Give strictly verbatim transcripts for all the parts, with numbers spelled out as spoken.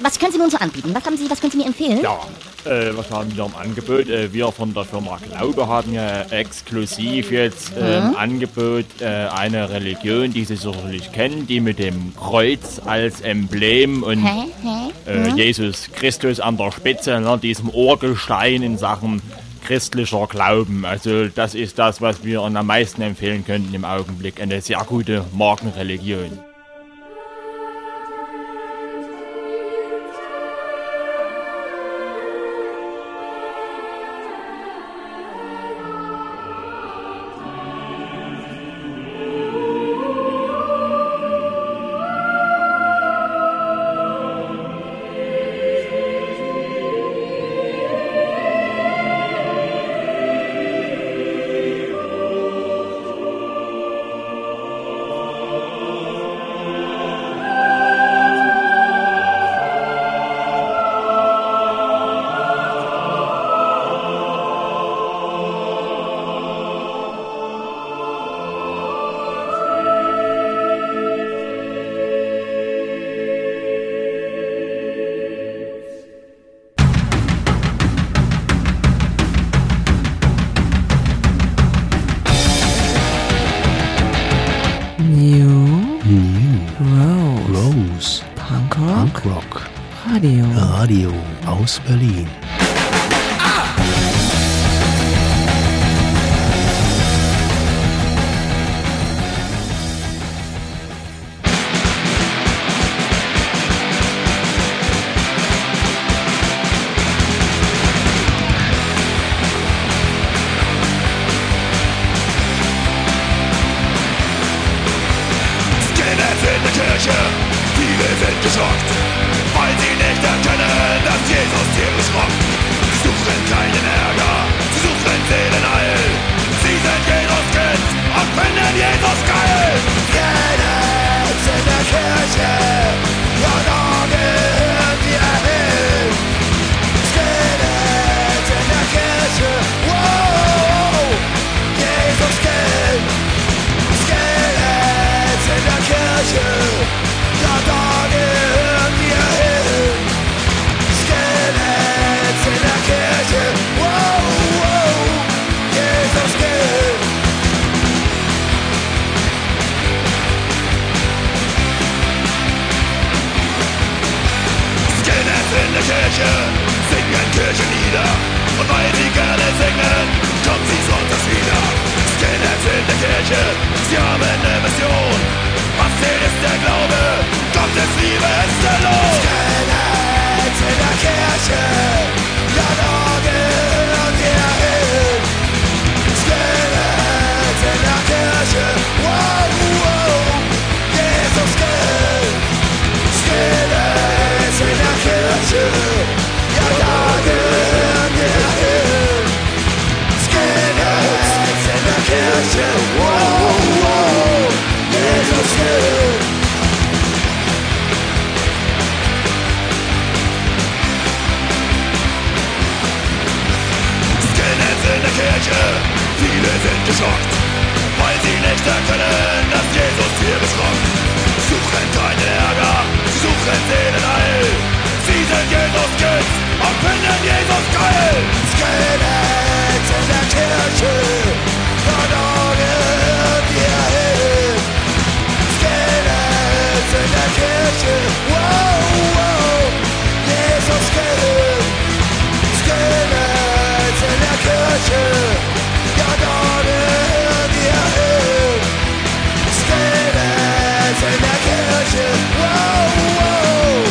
was können Sie nun so anbieten? Was haben Sie, was können Sie mir empfehlen? Ja, äh, was haben wir im Angebot? Äh, wir von der Firma Glaube haben ja exklusiv jetzt äh, Mhm. im Angebot äh, eine Religion, die Sie sicherlich kennen, die mit dem Kreuz als Emblem und Hä? Hä? äh, Jesus Christus an der Spitze, ne, diesem Urgestein in Sachen christlicher Glauben. Also das ist das, was wir am meisten empfehlen könnten im Augenblick. Eine sehr gute Markenreligion. Rock. Radio. Radio aus Berlin. Whoa, whoa,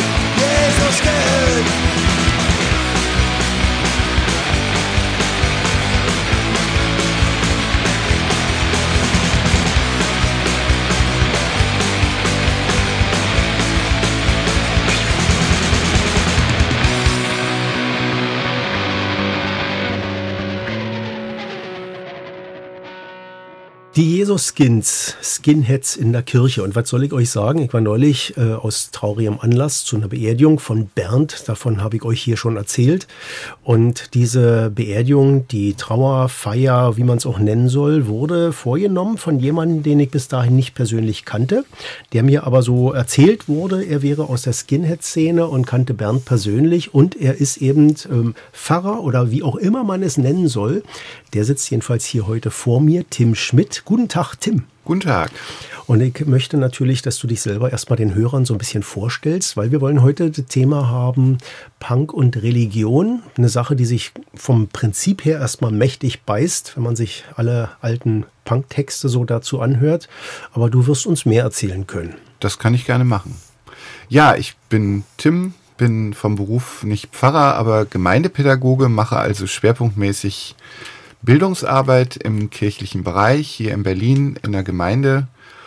Die Jesus-Skins, Skinheads in der Kirche. Und was soll ich euch sagen? Ich war neulich äh, aus traurigem Anlass zu einer Beerdigung von Bernd. Davon habe ich euch hier schon erzählt. Und diese Beerdigung, die Trauerfeier, wie man es auch nennen soll, wurde vorgenommen von jemandem, den ich bis dahin nicht persönlich kannte, der mir aber so erzählt wurde, er wäre aus der Skinhead-Szene und kannte Bernd persönlich. Und er ist eben ähm, Pfarrer oder wie auch immer man es nennen soll. Der sitzt jedenfalls hier heute vor mir, Tim Schmidt. Guten Tag, Tim. Guten Tag. Und ich möchte natürlich, dass du dich selber erstmal den Hörern so ein bisschen vorstellst, weil wir wollen heute das Thema haben Punk und Religion. Eine Sache, die sich vom Prinzip her erstmal mächtig beißt, wenn man sich alle alten Punk-Texte so dazu anhört. Aber du wirst uns mehr erzählen können. Das kann ich gerne machen. Ja, ich bin Tim, bin vom Beruf nicht Pfarrer, aber Gemeindepädagoge, mache also schwerpunktmäßig Bildungsarbeit im kirchlichen Bereich hier in Berlin in der Gemeinde.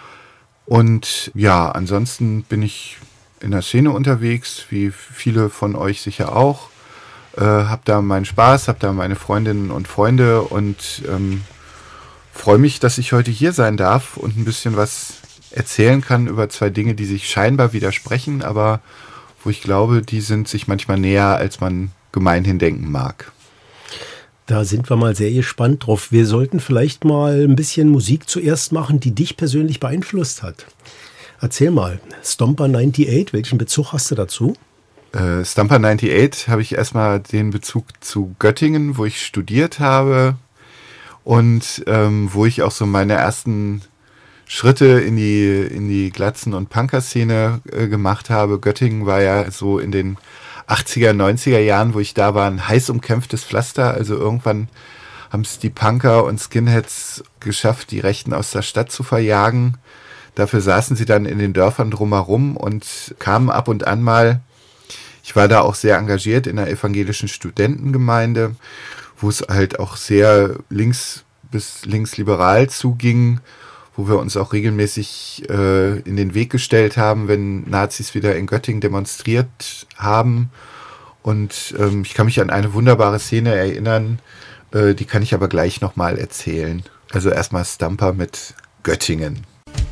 Und ja, ansonsten bin ich in der Szene unterwegs, wie viele von euch sicher auch. Äh, hab da meinen Spaß, hab da meine Freundinnen und Freunde und ähm, freue mich, dass ich heute hier sein darf und ein bisschen was erzählen kann über zwei Dinge, die sich scheinbar widersprechen, aber wo ich glaube, die sind sich manchmal näher, als man gemeinhin denken mag. Da sind wir mal sehr gespannt drauf. Wir sollten vielleicht mal ein bisschen Musik zuerst machen, die dich persönlich beeinflusst hat. Erzähl mal, Stomper achtundneunzig, welchen Bezug hast du dazu? Äh, Stomper achtundneunzig habe ich erstmal den Bezug zu Göttingen, wo ich studiert habe und ähm, wo ich auch so meine ersten Schritte in die, in die Glatzen- und Punker-Szene äh, gemacht habe. Göttingen war ja so in den achtziger, neunziger Jahren, wo ich da war, ein heiß umkämpftes Pflaster. Also irgendwann haben es die Punker und Skinheads geschafft, die Rechten aus der Stadt zu verjagen. Dafür saßen sie dann in den Dörfern drumherum und kamen ab und an mal. Ich war da auch sehr engagiert in der evangelischen Studentengemeinde, wo es halt auch sehr links bis linksliberal zuging, wo wir uns auch regelmäßig äh, in den Weg gestellt haben, wenn Nazis wieder in Göttingen demonstriert haben. Und ähm, ich kann mich an eine wunderbare Szene erinnern, äh, die kann ich aber gleich nochmal erzählen. Also erstmal Stomper mit Göttingen.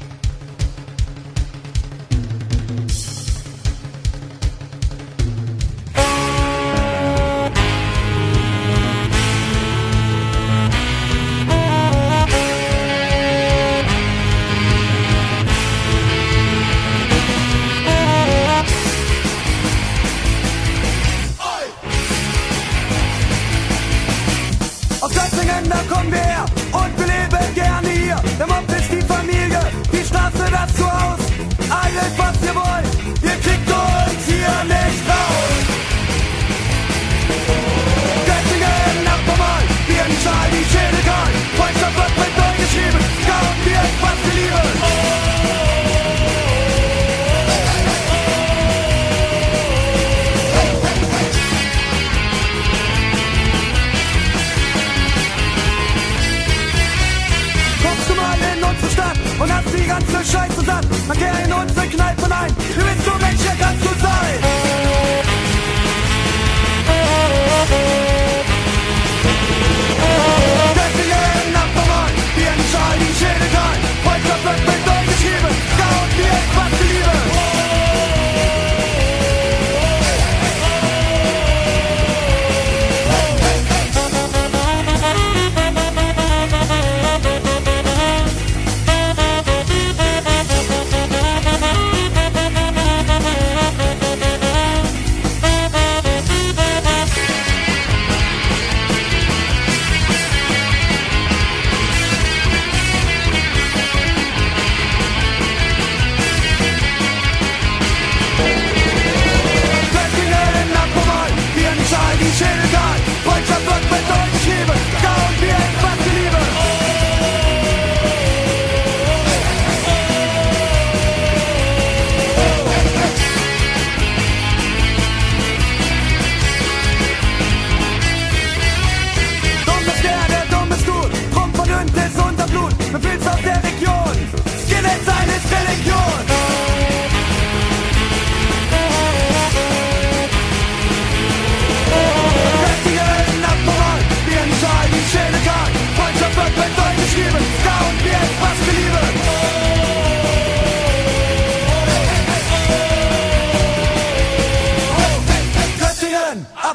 Und hast die ganze Scheiße satt. Man kehrt in unsere Kneipen ein. Du bist so Mensch, ja kannst du sein.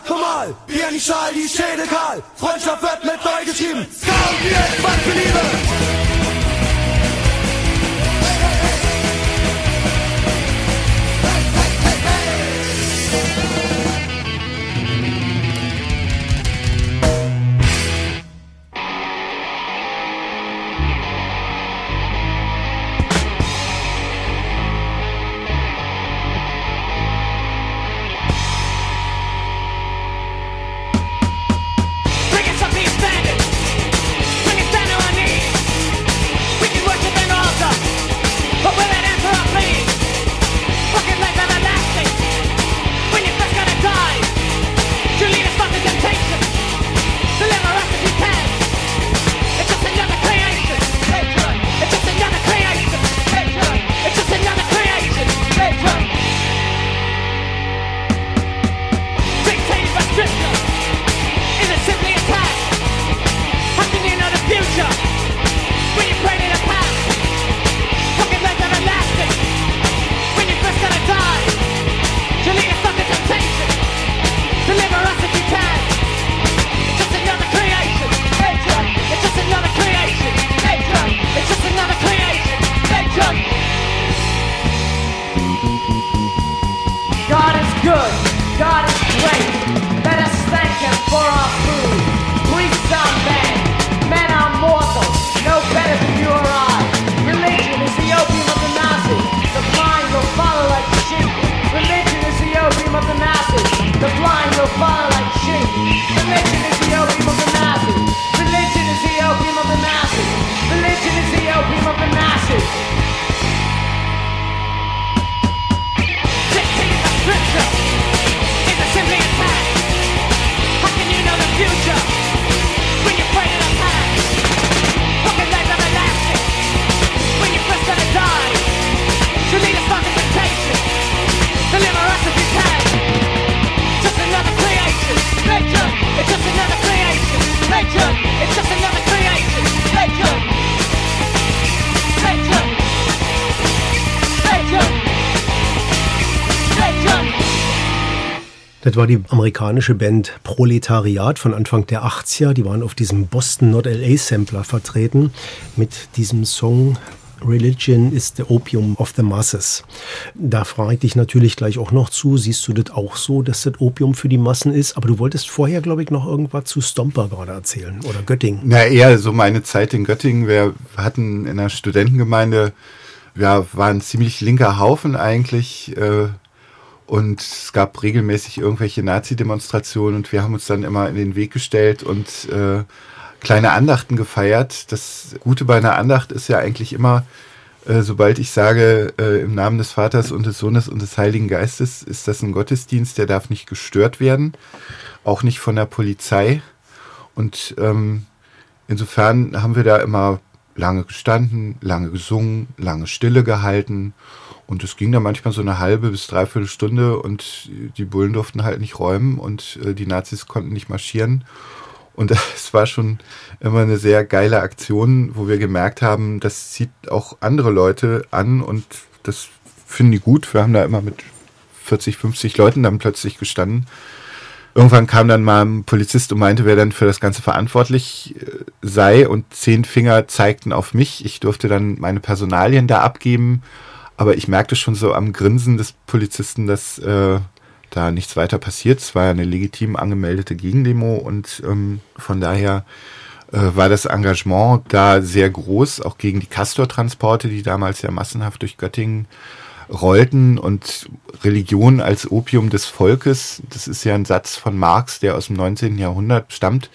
normal, wie ein Schal, die Schädel kahl. Freundschaft wird mit neu geschrieben. Ska und Bier, was für Liebe. Das war die amerikanische Band Proletariat von Anfang der achtziger. Die waren auf diesem Boston Not L A Sampler vertreten mit diesem Song Religion is the Opium of the Masses. Da frage ich dich natürlich gleich auch noch zu, siehst du das auch so, dass das Opium für die Massen ist? Aber du wolltest vorher, glaube ich, noch irgendwas zu Stomper gerade erzählen oder Göttingen. Na, eher so meine Zeit in Göttingen. Wir hatten in der Studentengemeinde, ja, war ein ziemlich linker Haufen eigentlich, äh, und es gab regelmäßig irgendwelche Nazi-Demonstrationen und wir haben uns dann immer in den Weg gestellt und äh, kleine Andachten gefeiert. Das Gute bei einer Andacht ist ja eigentlich immer, äh, sobald ich sage, äh, im Namen des Vaters und des Sohnes und des Heiligen Geistes, ist das ein Gottesdienst, der darf nicht gestört werden, auch nicht von der Polizei. Und ähm, insofern haben wir da immer lange gestanden, lange gesungen, lange Stille gehalten. Und es ging dann manchmal so eine halbe bis dreiviertel Stunde und die Bullen durften halt nicht räumen und äh, die Nazis konnten nicht marschieren. Und es war schon immer eine sehr geile Aktion, wo wir gemerkt haben, das zieht auch andere Leute an und das finden die gut. Wir haben da immer mit vierzig, fünfzig Leuten dann plötzlich gestanden. Irgendwann kam dann mal ein Polizist und meinte, wer dann für das Ganze verantwortlich sei und zehn Finger zeigten auf mich. Ich durfte dann meine Personalien da abgeben. Aber ich merkte schon so am Grinsen des Polizisten, dass äh, da nichts weiter passiert. Es war ja eine legitim angemeldete Gegendemo und ähm, von daher äh, war das Engagement da sehr groß, auch gegen die Castor-Transporte, die damals ja massenhaft durch Göttingen rollten und Religion als Opium des Volkes. Das ist ja ein Satz von Marx, der aus dem neunzehnten Jahrhundert stammt.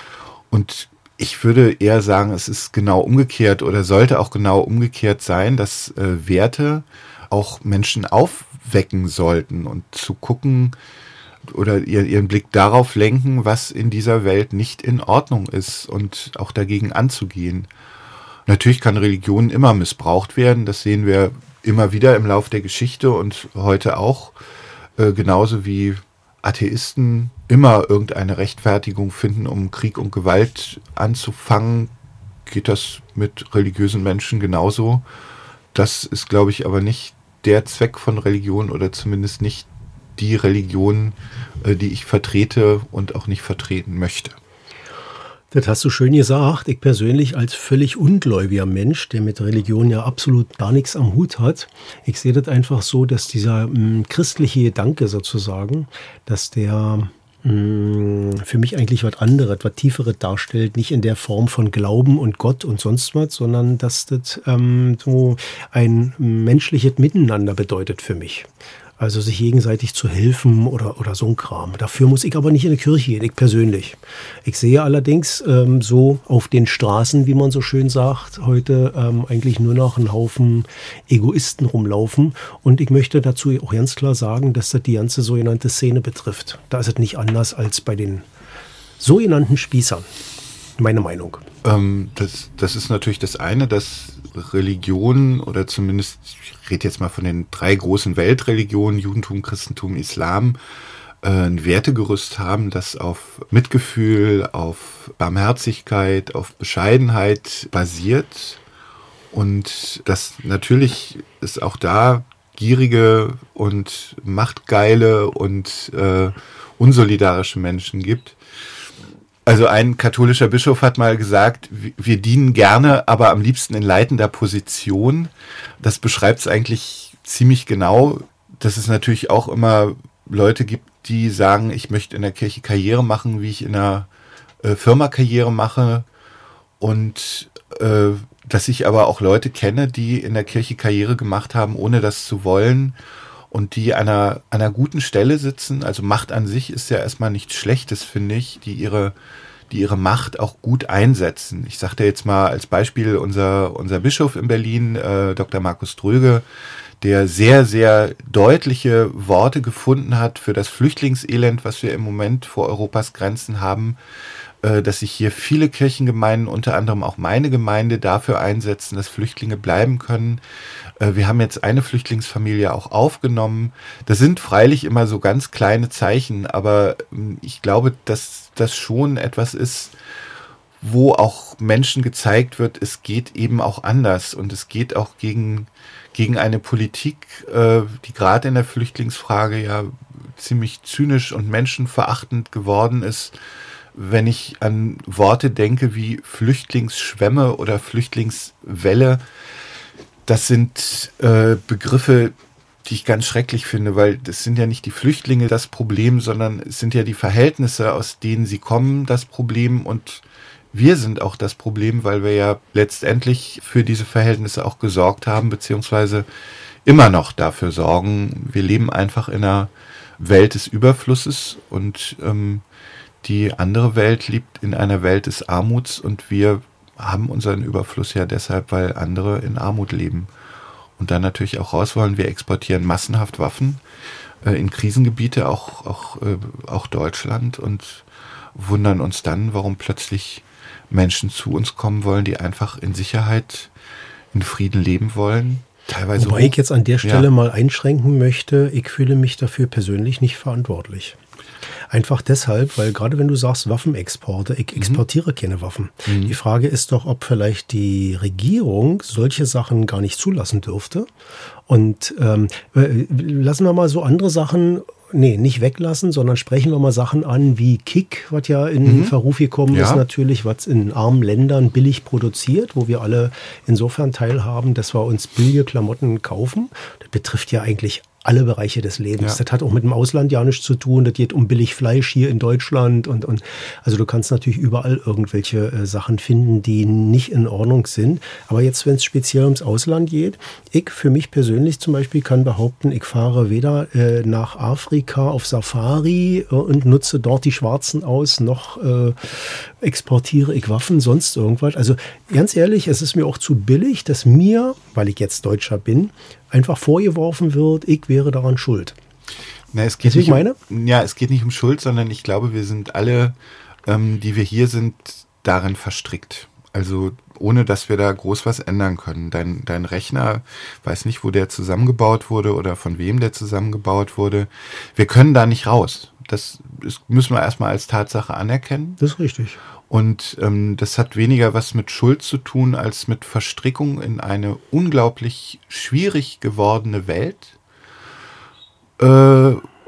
Und ich würde eher sagen, es ist genau umgekehrt oder sollte auch genau umgekehrt sein, dass äh, Werte auch Menschen aufwecken sollten und zu gucken oder ihr, ihren Blick darauf lenken, was in dieser Welt nicht in Ordnung ist und auch dagegen anzugehen. Natürlich kann Religion immer missbraucht werden, das sehen wir immer wieder im Lauf der Geschichte und heute auch, äh, genauso wie Atheisten immer irgendeine Rechtfertigung finden, um Krieg und Gewalt anzufangen, geht das mit religiösen Menschen genauso. Das ist, glaube ich, aber nicht der Zweck von Religion oder zumindest nicht die Religion, äh, die ich vertrete und auch nicht vertreten möchte. Das hast du schön gesagt. Ich persönlich als völlig ungläubiger Mensch, der mit Religion ja absolut gar nichts am Hut hat, ich sehe das einfach so, dass dieser mh, christliche Gedanke sozusagen, dass der mh, für mich eigentlich was anderes, was Tieferes darstellt, nicht in der Form von Glauben und Gott und sonst was, sondern dass das ähm, so ein menschliches Miteinander bedeutet für mich. Also sich gegenseitig zu helfen oder, oder so ein Kram. Dafür muss ich aber nicht in die Kirche gehen, ich persönlich. Ich sehe allerdings ähm, so auf den Straßen, wie man so schön sagt, heute ähm, eigentlich nur noch einen Haufen Egoisten rumlaufen. Und ich möchte dazu auch ganz klar sagen, dass das die ganze sogenannte Szene betrifft. Da ist es nicht anders als bei den sogenannten Spießern. Meine Meinung. Ähm, das, das ist natürlich das eine, dass Religion oder zumindest, ich rede jetzt mal von den drei großen Weltreligionen, Judentum, Christentum, Islam, äh, ein Wertegerüst haben, das auf Mitgefühl, auf Barmherzigkeit, auf Bescheidenheit basiert und dass natürlich es auch da gierige und machtgeile und äh, unsolidarische Menschen gibt. Also ein katholischer Bischof hat mal gesagt, wir dienen gerne, aber am liebsten in leitender Position. Das beschreibt es eigentlich ziemlich genau, dass es natürlich auch immer Leute gibt, die sagen, ich möchte in der Kirche Karriere machen, wie ich in einer äh, Firma Karriere mache. Und äh, dass ich aber auch Leute kenne, die in der Kirche Karriere gemacht haben, ohne das zu wollen. Und die an einer, an einer guten Stelle sitzen, also Macht an sich ist ja erstmal nichts Schlechtes, finde ich, die ihre, die ihre Macht auch gut einsetzen. Ich sagte jetzt mal als Beispiel unser, unser Bischof in Berlin, äh, Doktor Markus Dröge, der sehr, sehr deutliche Worte gefunden hat für das Flüchtlingselend, was wir im Moment vor Europas Grenzen haben, äh, dass sich hier viele Kirchengemeinden, unter anderem auch meine Gemeinde, dafür einsetzen, dass Flüchtlinge bleiben können. Wir haben jetzt eine Flüchtlingsfamilie auch aufgenommen. Das sind freilich immer so ganz kleine Zeichen, aber ich glaube, dass das schon etwas ist, wo auch Menschen gezeigt wird, es geht eben auch anders und es geht auch gegen, gegen eine Politik, die gerade in der Flüchtlingsfrage ja ziemlich zynisch und menschenverachtend geworden ist. Wenn ich an Worte denke wie Flüchtlingsschwemme oder Flüchtlingswelle, das sind äh, Begriffe, die ich ganz schrecklich finde, weil das sind ja nicht die Flüchtlinge das Problem, sondern es sind ja die Verhältnisse, aus denen sie kommen, das Problem. Und wir sind auch das Problem, weil wir ja letztendlich für diese Verhältnisse auch gesorgt haben, beziehungsweise immer noch dafür sorgen. Wir leben einfach in einer Welt des Überflusses und ähm, die andere Welt lebt in einer Welt des Armuts und wir haben unseren Überfluss ja deshalb, weil andere in Armut leben und dann natürlich auch raus wollen. Wir exportieren massenhaft Waffen äh, in Krisengebiete, auch, auch, äh, auch Deutschland, und wundern uns dann, warum plötzlich Menschen zu uns kommen wollen, die einfach in Sicherheit, in Frieden leben wollen. Teilweise Wobei hoch. ich jetzt an der Stelle Ja. mal einschränken möchte, ich fühle mich dafür persönlich nicht verantwortlich. Einfach deshalb, weil gerade wenn du sagst Waffenexporte, ich exportiere keine Waffen. Die Frage ist doch, ob vielleicht die Regierung solche Sachen gar nicht zulassen dürfte. Und ähm, lassen wir mal so andere Sachen, nee, nicht weglassen, sondern sprechen wir mal Sachen an wie Kick, was ja in Verruf gekommen Ja. ist natürlich, was in armen Ländern billig produziert, wo wir alle insofern teilhaben, dass wir uns billige Klamotten kaufen. Das betrifft ja eigentlich alle Bereiche des Lebens. Ja. Das hat auch mit dem Ausland ja nichts zu tun. Das geht um billig Fleisch hier in Deutschland und, und also du kannst natürlich überall irgendwelche äh, Sachen finden, die nicht in Ordnung sind. Aber jetzt, wenn es speziell ums Ausland geht, ich für mich persönlich zum Beispiel kann behaupten, ich fahre weder äh, nach Afrika auf Safari äh, und nutze dort die Schwarzen aus, noch äh, exportiere ich Waffen, sonst irgendwas. Also ganz ehrlich, es ist mir auch zu billig, dass mir, weil ich jetzt Deutscher bin, einfach vorgeworfen wird, ich wäre daran schuld. Na, es geht Weißt du, wie nicht ich meine? Um, ja, es geht nicht um Schuld, sondern ich glaube, wir sind alle, ähm, die wir hier sind, darin verstrickt. Also ohne, dass wir da groß was ändern können. Dein, dein Rechner, weiß nicht, wo der zusammengebaut wurde oder von wem der zusammengebaut wurde. Wir können da nicht raus. Das ist, müssen wir erstmal als Tatsache anerkennen. Das ist richtig. Und ähm, das hat weniger was mit Schuld zu tun, als mit Verstrickung in eine unglaublich schwierig gewordene Welt. Äh, und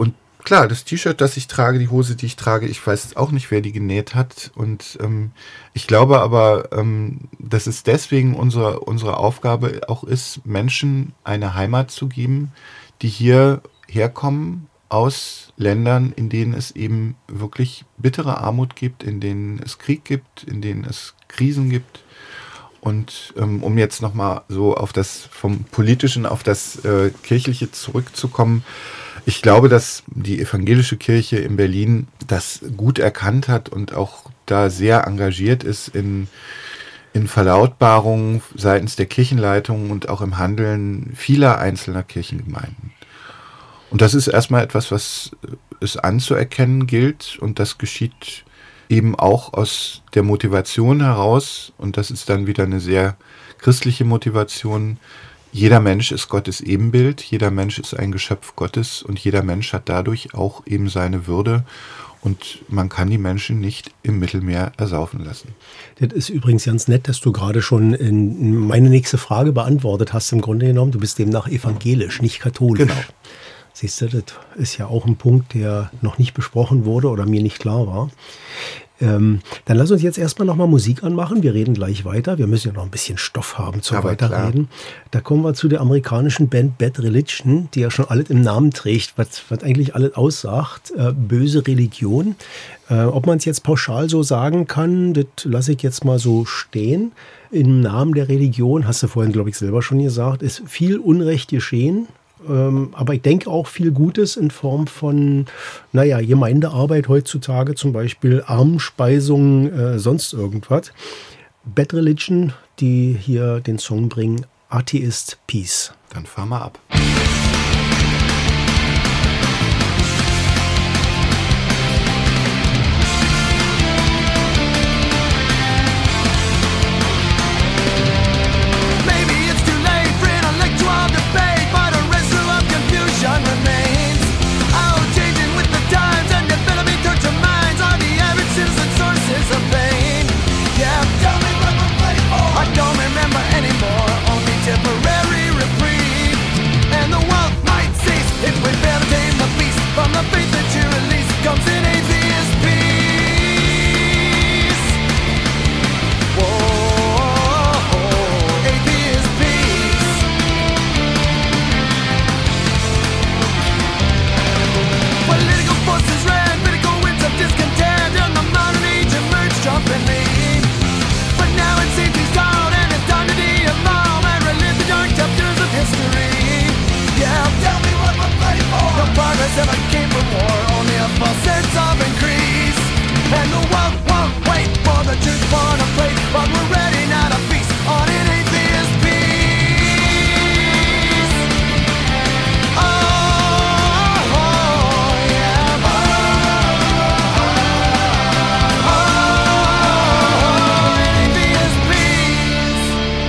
klar, das T-Shirt, das ich trage, die Hose, die ich trage, ich weiß auch nicht, wer die genäht hat. Und ähm, ich glaube aber, ähm, dass es deswegen unsere, unsere Aufgabe auch ist, Menschen eine Heimat zu geben, die hier herkommen aus Ländern, in denen es eben wirklich bittere Armut gibt, in denen es Krieg gibt, in denen es Krisen gibt. Und ähm, um jetzt nochmal so auf das vom Politischen auf das äh, Kirchliche zurückzukommen, ich glaube, dass die evangelische Kirche in Berlin das gut erkannt hat und auch da sehr engagiert ist in, in Verlautbarungen seitens der Kirchenleitung und auch im Handeln vieler einzelner Kirchengemeinden. Und das ist erstmal etwas, was es anzuerkennen gilt, und das geschieht eben auch aus der Motivation heraus, und das ist dann wieder eine sehr christliche Motivation. Jeder Mensch ist Gottes Ebenbild, jeder Mensch ist ein Geschöpf Gottes und jeder Mensch hat dadurch auch eben seine Würde, und man kann die Menschen nicht im Mittelmeer ersaufen lassen. Das ist übrigens ganz nett, dass du gerade schon in meine nächste Frage beantwortet hast, im Grunde genommen. Du bist demnach evangelisch, nicht katholisch. Genau. Siehst du, das ist ja auch ein Punkt, der noch nicht besprochen wurde oder mir nicht klar war. Ähm, dann lass uns jetzt erstmal nochmal Musik anmachen. Wir reden gleich weiter. Wir müssen ja noch ein bisschen Stoff haben zum Aber Weiterreden. klar. Da kommen wir zu der amerikanischen Band Bad Religion, die ja schon alles im Namen trägt, was, was eigentlich alles aussagt. Äh, böse Religion. Äh, ob man es jetzt pauschal so sagen kann, das lasse ich jetzt mal so stehen. Im Namen der Religion, hast du vorhin, glaube ich, selber schon gesagt, ist viel Unrecht geschehen. Ähm, aber ich denke auch viel Gutes in Form von, naja, Gemeindearbeit heutzutage, zum Beispiel Armenspeisung, äh, sonst irgendwas. Bad Religion, die hier den Song bringen, Atheist Peace. Dann fahren wir ab. Temporary reprieve, and the world might cease if we fail to tame the beast. From the faith that you release comes an atheist peace. Whoa, atheist peace. Political forces ran, political winds of discontent, and the modern age emerged trumpetly. But now it seems he's gone, and it's time to de-evolve and relive the dark chapters of history. Yeah, tell me what we're fighting for. No progress ever came from war, only a false sense of increase. And the world won't wait for the truth upon a plate, but we're ready now to feast on an atheist peace. Oh, oh, yeah. Oh, oh, oh, an atheist peace.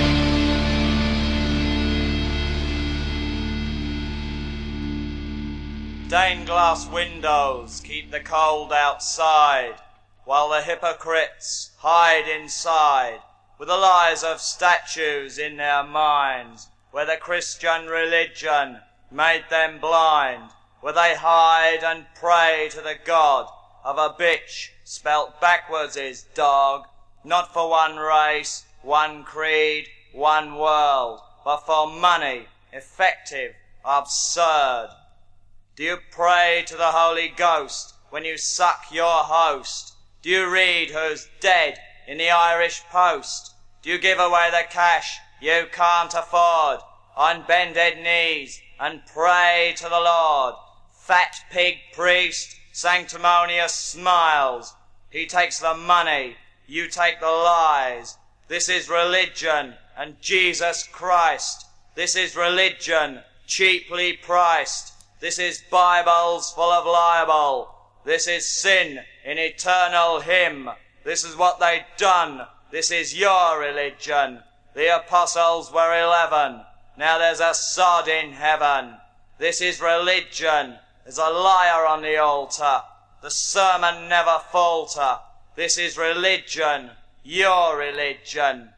Stained glass windows keep the cold outside, while the hypocrites hide inside, with the lies of statues in their minds, where the Christian religion made them blind, where they hide and pray to the God of a bitch, spelt backwards is dog, not for one race, one creed, one world, but for money, effective, absurd. Do you pray to the Holy Ghost when you suck your host? Do you read who's dead in the Irish Post? Do you give away the cash you can't afford on bended knees and pray to the Lord? Fat pig priest, sanctimonious smiles. He takes the money, you take the lies. This is religion and Jesus Christ. This is religion cheaply priced. This is Bibles full of libel. This is sin in eternal hymn. This is what they done. This is your religion. The apostles were eleven. Now there's a sod in heaven. This is religion. There's a liar on the altar. The sermon never falter. This is religion. Your religion.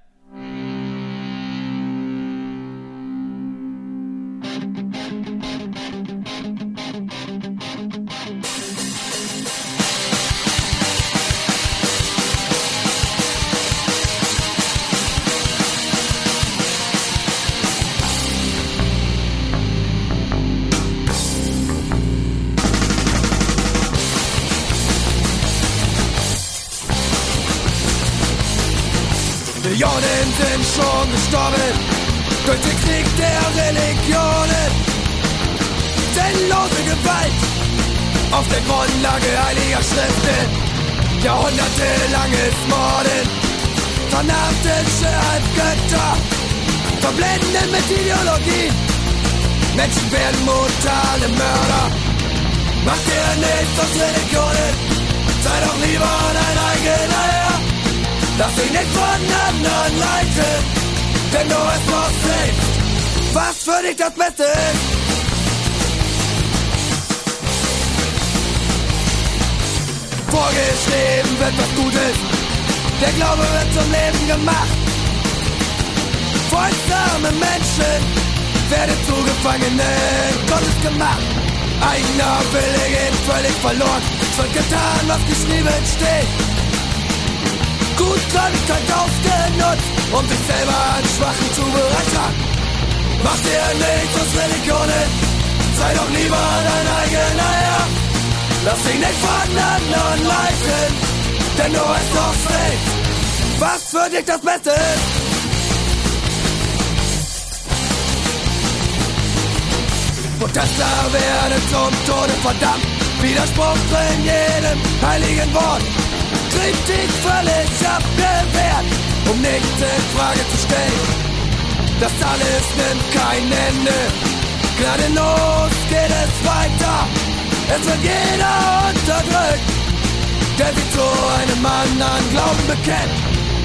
Millionen sind schon gestorben durch den Krieg der Religionen. Sinnlose Gewalt auf der Grundlage heiliger Schriften. Jahrhundertelanges Morden, fanatische Halbgötter, verblenden mit Ideologie. Menschen werden brutale Mörder. Mach dir nichts aus Religionen, sei doch lieber dein eigener Herr. Lass dich nicht von anderen leiten, denn du weißt doch selbst, was für dich das Beste ist. Vorgeschrieben wird was Gutes, der Glaube wird zum Leben gemacht. Folgsame Menschen werden zu Gefangenen Gottes gemacht. Eigener Wille geht völlig verloren, es wird getan, was geschrieben steht. Gutgläubigkeit ausgenutzt, um sich selber an Schwachen zu bereichern. Mach dir nichts aus Religionen, sei doch lieber dein eigener Herr. Lass dich nicht von anderen leiten, denn du weißt doch selbst, was für dich das Beste ist. Protestler werden zum Tode verdammt, Widerspruch in jedem heiligen Wort. Kritik völlig abgewehrt, um nichts in Frage zu stellen. Das alles nimmt kein Ende, gnadenlos geht es weiter. Es wird jeder unterdrückt, der sich zu einem anderen Glauben bekennt.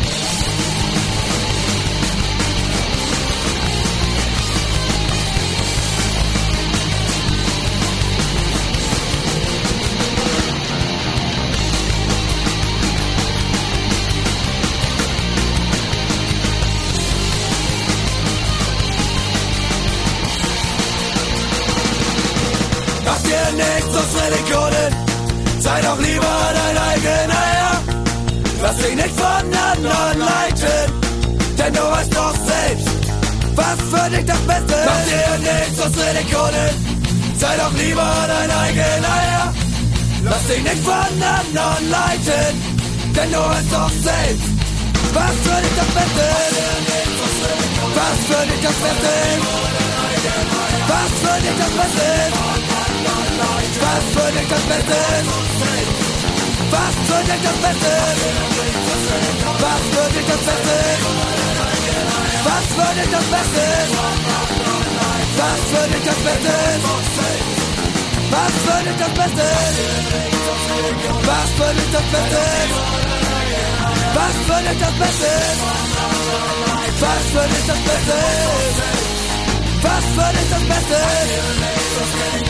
Mach dir nichts aus Religionen, sei doch lieber dein eigener Herr. Lass dich nicht von anderen leiten, denn du weißt doch selbst, was für dich das Beste ist. Mach dir nichts aus Religionen, sei doch lieber dein eigener Herr. Lass dich nicht von anderen leiten, denn du weißt doch selbst, was für dich das Beste ist. Was für dich das Beste ist. Was für dich das Beste ist. Was für dich das Beste ist. Was für dich das Beste ist. Was für dich das Beste ist. Was für dich das Beste ist. Was für dich das Beste ist. Was für dich das Beste ist. Was für dich das Beste ist. Was für dich das Beste ist. Was für dich das Beste ist. Was für dich das Beste ist.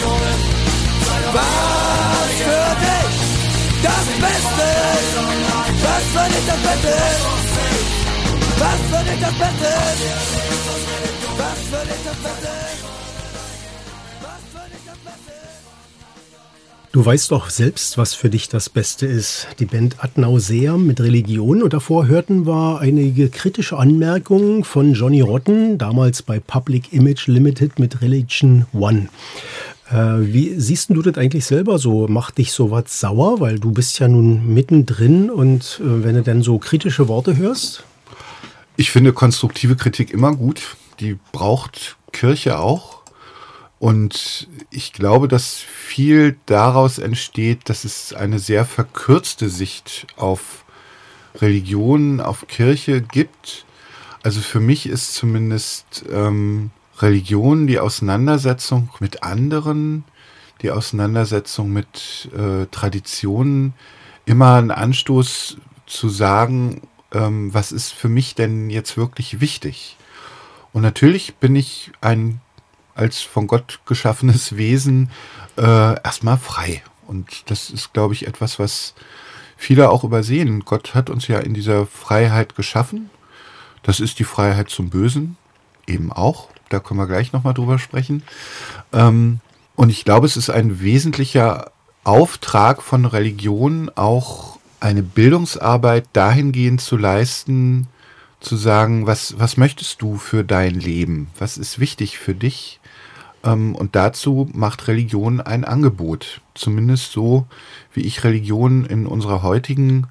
Was für dich das Beste ist. Was für dich das Beste ist. Was für dich das Beste ist. Was für dich das Beste ist. Was für dich das Beste ist. Du weißt doch selbst, was für dich das Beste ist. Die Band Ad Nauseam mit Religion. Und davor hörten wir einige kritische Anmerkungen von Johnny Rotten, damals bei Public Image Limited mit Religion One. Äh, wie siehst du das eigentlich selber so? Macht dich sowas sauer? Weil du bist ja nun mittendrin und äh, wenn du dann so kritische Worte hörst? Ich finde konstruktive Kritik immer gut. Die braucht Kirche auch. Und ich glaube, dass viel daraus entsteht, dass es eine sehr verkürzte Sicht auf Religion, auf Kirche gibt. Also für mich ist zumindest ähm, Religion die Auseinandersetzung mit anderen, die Auseinandersetzung mit äh, Traditionen, immer ein Anstoß zu sagen, ähm, was ist für mich denn jetzt wirklich wichtig? Und natürlich bin ich ein als von Gott geschaffenes Wesen äh, erstmal frei. Und das ist, glaube ich, etwas, was viele auch übersehen. Gott hat uns ja in dieser Freiheit geschaffen. Das ist die Freiheit zum Bösen eben auch. Da können wir gleich nochmal drüber sprechen. Ähm, und ich glaube, es ist ein wesentlicher Auftrag von Religion, auch eine Bildungsarbeit dahingehend zu leisten, zu sagen, was, was möchtest du für dein Leben? Was ist wichtig für dich? Und dazu macht Religion ein Angebot. Zumindest so, wie ich Religion in unserer heutigen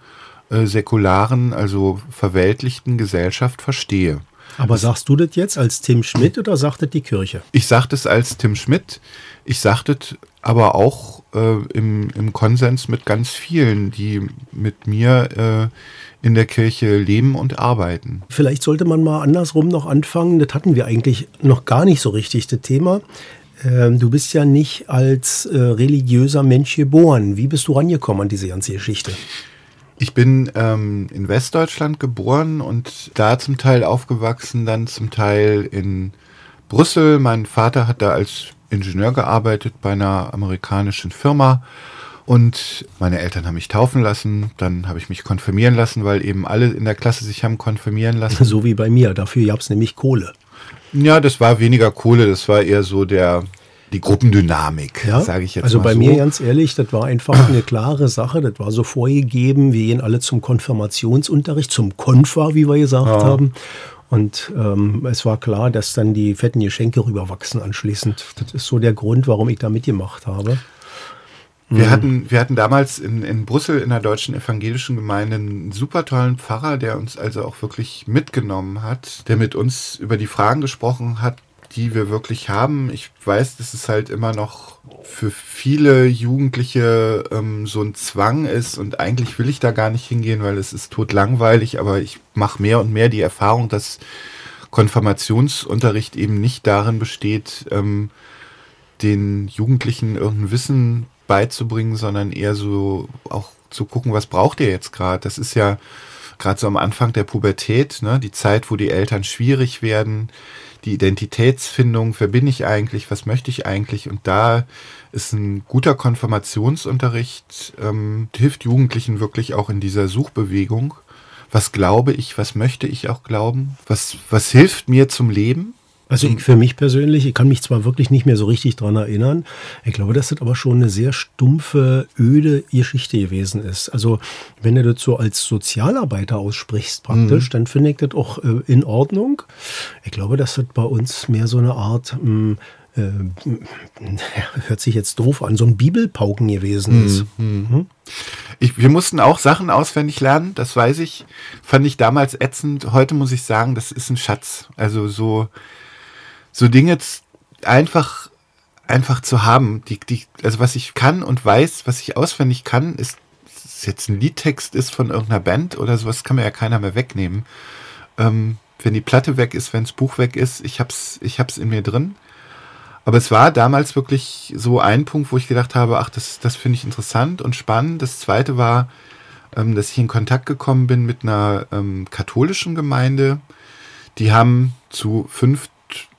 äh, säkularen, also verweltlichten Gesellschaft verstehe. Aber sagst du das jetzt als Tim Schmidt oder sagt das die Kirche? Ich sage das als Tim Schmidt, ich sage das aber auch äh, im, im Konsens mit ganz vielen, die mit mir äh, in der Kirche leben und arbeiten. Vielleicht sollte man mal andersrum noch anfangen. Das hatten wir eigentlich noch gar nicht so richtig, das Thema. Ähm, du bist ja nicht als äh, religiöser Mensch geboren. Wie bist du rangekommen an diese ganze Geschichte? Ich bin ähm, in Westdeutschland geboren und da zum Teil aufgewachsen, dann zum Teil in Brüssel. Mein Vater hat da als Ingenieur gearbeitet bei einer amerikanischen Firma und meine Eltern haben mich taufen lassen. Dann habe ich mich konfirmieren lassen, weil eben alle in der Klasse sich haben konfirmieren lassen. So wie bei mir. Dafür gab es nämlich Kohle. Ja, das war weniger Kohle, das war eher so der... Die Gruppendynamik, ja? sage ich jetzt also mal so. Also bei mir ganz ehrlich, das war einfach eine klare Sache, das war so vorgegeben, wir gehen alle zum Konfirmationsunterricht, zum Konfa, wie wir gesagt ja. haben. Und ähm, es war klar, dass dann die fetten Geschenke rüberwachsen anschließend. Das ist so der Grund, warum ich da mitgemacht habe. Wir, mhm. hatten, wir hatten damals in, in Brüssel in der deutschen evangelischen Gemeinde einen super tollen Pfarrer, der uns also auch wirklich mitgenommen hat, der mit uns über die Fragen gesprochen hat, die wir wirklich haben. Ich weiß, dass es halt immer noch für viele Jugendliche ähm, so ein Zwang ist und eigentlich will ich da gar nicht hingehen, weil es ist totlangweilig, aber ich mache mehr und mehr die Erfahrung, dass Konfirmationsunterricht eben nicht darin besteht, ähm, den Jugendlichen irgendein Wissen beizubringen, sondern eher so auch zu gucken, was braucht ihr jetzt gerade? Das ist ja gerade so am Anfang der Pubertät, ne? Die Zeit, wo die Eltern schwierig werden, die Identitätsfindung, wer bin ich eigentlich, was möchte ich eigentlich? Und da ist ein guter Konfirmationsunterricht, ähm, hilft Jugendlichen wirklich auch in dieser Suchbewegung. Was glaube ich, was möchte ich auch glauben? Was, was hilft mir zum Leben? Also ich, für mich persönlich, ich kann mich zwar wirklich nicht mehr so richtig dran erinnern, ich glaube, dass das aber schon eine sehr stumpfe, öde Geschichte gewesen ist. Also wenn du das so als Sozialarbeiter aussprichst praktisch, mhm. dann finde ich das auch äh, in Ordnung. Ich glaube, dass das bei uns mehr so eine Art, mh, äh, hört sich jetzt doof an, so ein Bibelpauken gewesen ist. Mhm. Mhm. Ich, wir mussten auch Sachen auswendig lernen, das weiß ich, fand ich damals ätzend. Heute muss ich sagen, das ist ein Schatz. Also so... So Dinge einfach, einfach zu haben, die, die, also was ich kann und weiß, was ich auswendig kann, ist, dass es jetzt ein Liedtext ist von irgendeiner Band oder sowas, kann mir ja keiner mehr wegnehmen. Ähm, wenn die Platte weg ist, wenn das Buch weg ist, ich hab's, ich hab's in mir drin. Aber es war damals wirklich so ein Punkt, wo ich gedacht habe, ach, das, das finde ich interessant und spannend. Das zweite war, ähm, dass ich in Kontakt gekommen bin mit einer ähm, katholischen Gemeinde. Die haben zu fünf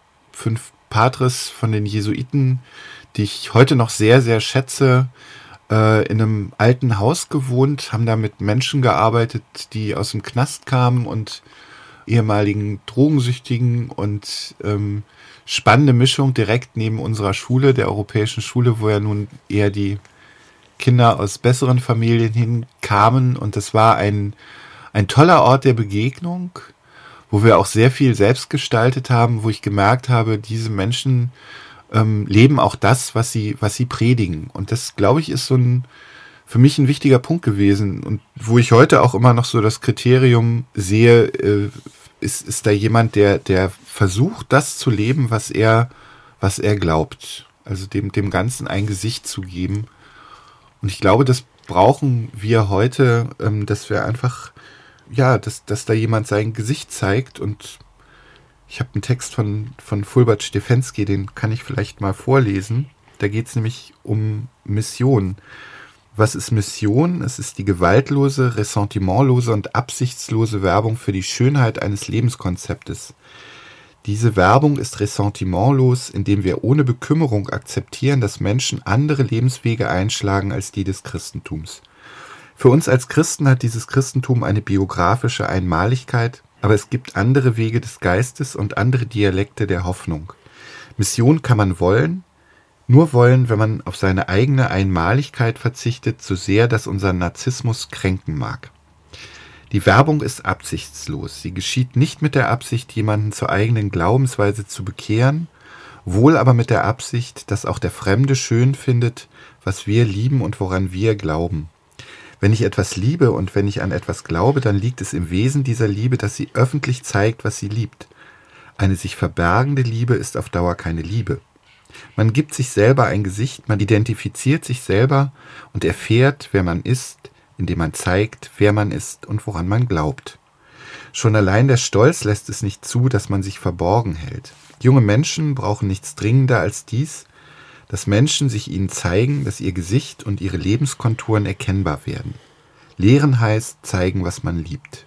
fünf Patres von den Jesuiten, die ich heute noch sehr, sehr schätze, äh, in einem alten Haus gewohnt, haben da mit Menschen gearbeitet, die aus dem Knast kamen und ehemaligen Drogensüchtigen und ähm, spannende Mischung direkt neben unserer Schule, der europäischen Schule, wo ja nun eher die Kinder aus besseren Familien hinkamen und das war ein, ein toller Ort der Begegnung, wo wir auch sehr viel selbst gestaltet haben, wo ich gemerkt habe, diese Menschen ähm, leben auch das, was sie, was sie predigen. Und das, glaube ich, ist so ein, für mich ein wichtiger Punkt gewesen. Und wo ich heute auch immer noch so das Kriterium sehe, äh, ist, ist da jemand, der, der versucht, das zu leben, was er, was er glaubt. Also dem, dem Ganzen ein Gesicht zu geben. Und ich glaube, das brauchen wir heute, ähm, dass wir einfach ja, dass, dass da jemand sein Gesicht zeigt und ich habe einen Text von, von Fulbert Stefensky, den kann ich vielleicht mal vorlesen. Da geht es nämlich um Mission. Was ist Mission? Es ist die gewaltlose, ressentimentlose und absichtslose Werbung für die Schönheit eines Lebenskonzeptes. Diese Werbung ist ressentimentlos, indem wir ohne Bekümmerung akzeptieren, dass Menschen andere Lebenswege einschlagen als die des Christentums. Für uns als Christen hat dieses Christentum eine biografische Einmaligkeit, aber es gibt andere Wege des Geistes und andere Dialekte der Hoffnung. Mission kann man wollen, nur wollen, wenn man auf seine eigene Einmaligkeit verzichtet, so sehr das unseren Narzissmus kränken mag. Die Werbung ist absichtslos. Sie geschieht nicht mit der Absicht, jemanden zur eigenen Glaubensweise zu bekehren, wohl aber mit der Absicht, dass auch der Fremde schön findet, was wir lieben und woran wir glauben. Wenn ich etwas liebe und wenn ich an etwas glaube, dann liegt es im Wesen dieser Liebe, dass sie öffentlich zeigt, was sie liebt. Eine sich verbergende Liebe ist auf Dauer keine Liebe. Man gibt sich selber ein Gesicht, man identifiziert sich selber und erfährt, wer man ist, indem man zeigt, wer man ist und woran man glaubt. Schon allein der Stolz lässt es nicht zu, dass man sich verborgen hält. Junge Menschen brauchen nichts dringender als dies, dass Menschen sich ihnen zeigen, dass ihr Gesicht und ihre Lebenskonturen erkennbar werden. Lehren heißt zeigen, was man liebt.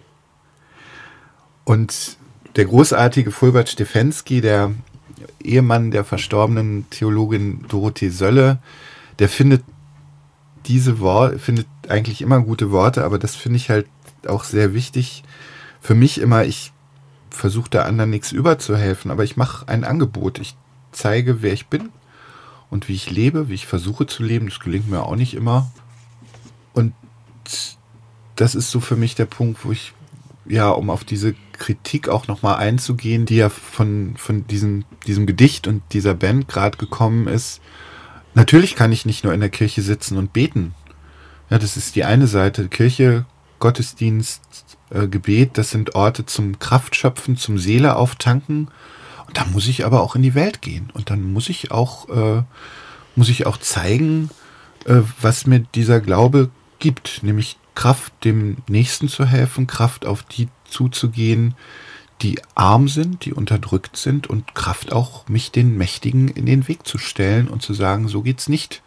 Und der großartige Fulbert Stefensky, der Ehemann der verstorbenen Theologin Dorothee Sölle, der findet diese Worte, findet eigentlich immer gute Worte, aber das finde ich halt auch sehr wichtig. Für mich immer, ich versuche der anderen nichts überzuhelfen, aber ich mache ein Angebot. Ich zeige, wer ich bin und wie ich lebe, wie ich versuche zu leben. Das gelingt mir auch nicht immer. Und das ist so für mich der Punkt, wo ich, ja, um auf diese Kritik auch nochmal einzugehen, die ja von, von diesem, diesem Gedicht und dieser Band gerade gekommen ist. Natürlich kann ich nicht nur in der Kirche sitzen und beten. Ja, das ist die eine Seite. Kirche, Gottesdienst, äh, Gebet, das sind Orte zum Kraftschöpfen, zum Seele auftanken. Und da muss ich aber auch in die Welt gehen. Und dann muss ich auch, äh, muss ich auch zeigen, äh, was mir dieser Glaube gibt. Nämlich Kraft, dem Nächsten zu helfen, Kraft, auf die zuzugehen, die arm sind, die unterdrückt sind und Kraft auch, mich den Mächtigen in den Weg zu stellen und zu sagen, so geht's nicht.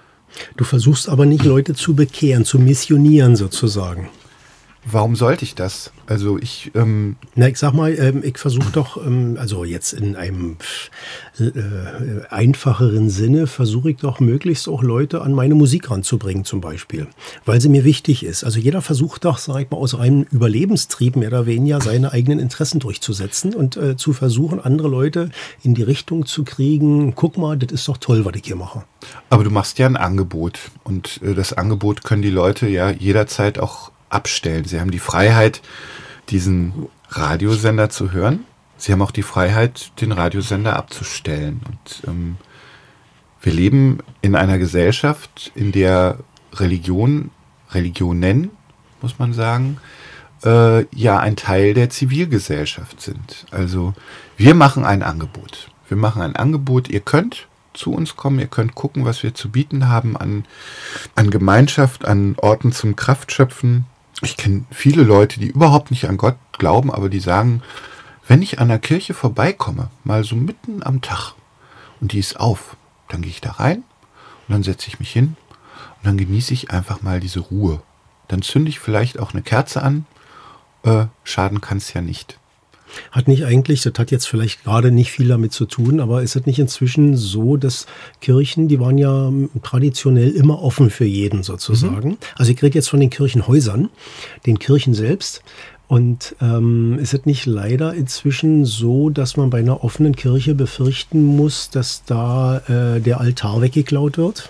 Du versuchst aber nicht, Leute zu bekehren, zu missionieren sozusagen. Warum sollte ich das? Also ich... Ähm Na, ich sag mal, ähm, ich versuche doch, ähm, also jetzt in einem äh, einfacheren Sinne, versuche ich doch möglichst auch Leute an meine Musik ranzubringen zum Beispiel, weil sie mir wichtig ist. Also jeder versucht doch, sag ich mal, aus reinem Überlebenstrieb mehr oder weniger seine eigenen Interessen durchzusetzen und äh, zu versuchen, andere Leute in die Richtung zu kriegen, guck mal, das ist doch toll, was ich hier mache. Aber du machst ja ein Angebot und äh, das Angebot können die Leute ja jederzeit auch abstellen. Sie haben die Freiheit, diesen Radiosender zu hören. Sie haben auch die Freiheit, den Radiosender abzustellen. Und ähm, wir leben in einer Gesellschaft, in der Religion, Religionen, muss man sagen, äh, ja ein Teil der Zivilgesellschaft sind. Also wir machen ein Angebot. Wir machen ein Angebot. Ihr könnt zu uns kommen, ihr könnt gucken, was wir zu bieten haben an, an Gemeinschaft, an Orten zum Kraftschöpfen. Ich kenne viele Leute, die überhaupt nicht an Gott glauben, aber die sagen, wenn ich an der Kirche vorbeikomme, mal so mitten am Tag, und die ist auf, dann gehe ich da rein und dann setze ich mich hin und dann genieße ich einfach mal diese Ruhe. Dann zünde ich vielleicht auch eine Kerze an, äh, schaden kann es ja nicht. Hat nicht eigentlich, das hat jetzt vielleicht gerade nicht viel damit zu tun, aber ist es nicht inzwischen so, dass Kirchen, die waren ja traditionell immer offen für jeden sozusagen. Mhm. Also ich rede jetzt von den Kirchenhäusern, den Kirchen selbst. Und ähm, ist es nicht leider inzwischen so, dass man bei einer offenen Kirche befürchten muss, dass da äh, der Altar weggeklaut wird?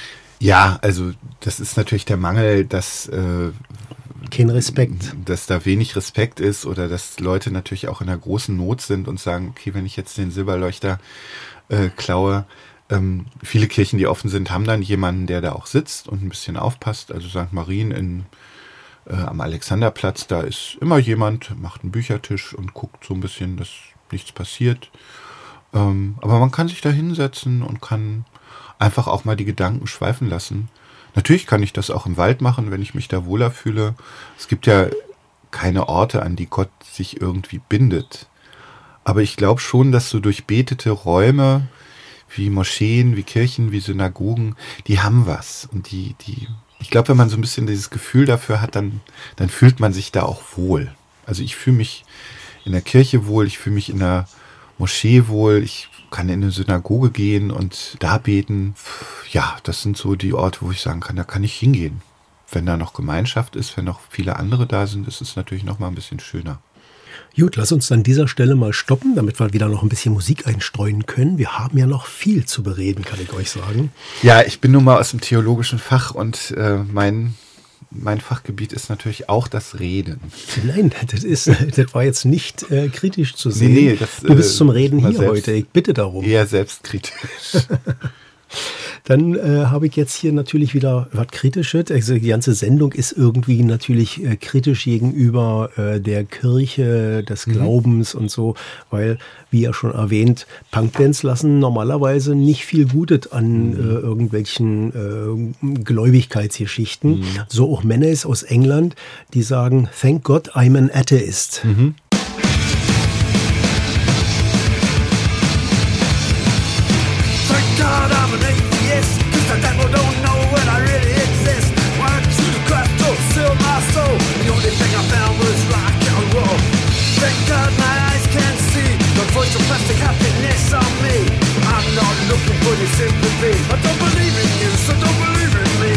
Ja, also das ist natürlich der Mangel, dass... Äh, Kein Respekt. Dass da wenig Respekt ist oder dass Leute natürlich auch in einer großen Not sind und sagen, okay, wenn ich jetzt den Silberleuchter äh, klaue, ähm, viele Kirchen, die offen sind, haben dann jemanden, der da auch sitzt und ein bisschen aufpasst. Also Sankt Marien in, äh, am Alexanderplatz, da ist immer jemand, macht einen Büchertisch und guckt so ein bisschen, dass nichts passiert. Ähm, aber man kann sich da hinsetzen und kann einfach auch mal die Gedanken schweifen lassen. Natürlich kann ich das auch im Wald machen, wenn ich mich da wohler fühle. Es gibt ja keine Orte, an die Gott sich irgendwie bindet. Aber ich glaube schon, dass so durchbetete Räume wie Moscheen, wie Kirchen, wie Synagogen, die haben was. Und die, die, ich glaube, wenn man so ein bisschen dieses Gefühl dafür hat, dann, dann fühlt man sich da auch wohl. Also ich fühle mich in der Kirche wohl, ich fühle mich in der Moschee wohl, ich kann in eine Synagoge gehen und da beten. Ja, das sind so die Orte, wo ich sagen kann, da kann ich hingehen. Wenn da noch Gemeinschaft ist, wenn noch viele andere da sind, ist es natürlich noch mal ein bisschen schöner. Gut, lass uns an dieser Stelle mal stoppen, damit wir wieder noch ein bisschen Musik einstreuen können. Wir haben ja noch viel zu bereden, kann ich euch sagen. Ja, ich bin nun mal aus dem theologischen Fach und äh, mein Mein Fachgebiet ist natürlich auch das Reden. Nein, das, ist, das war jetzt nicht äh, kritisch zu sehen. Nee, nee, das, du bist zum Reden äh, hier heute. Ich bitte darum. Eher selbstkritisch. Dann äh, habe ich jetzt hier natürlich wieder was Kritisches. Also die ganze Sendung ist irgendwie natürlich äh, kritisch gegenüber äh, der Kirche, des Glaubens und so, weil, wie ja schon erwähnt, Punkbands lassen normalerweise nicht viel Gutes an äh, irgendwelchen äh, Gläubigkeitsgeschichten. So auch Menace aus England, die sagen, thank God I'm an atheist. Mhm. Thank God I'm an atheist, 'cause the devil don't know when I really exist. Why should the Christ don't seal my soul? The only thing I found was rock and roll. Thank God my eyes can see the voice of plastic happiness on me. I'm not looking for your sympathy. I don't believe in you, so don't believe in me.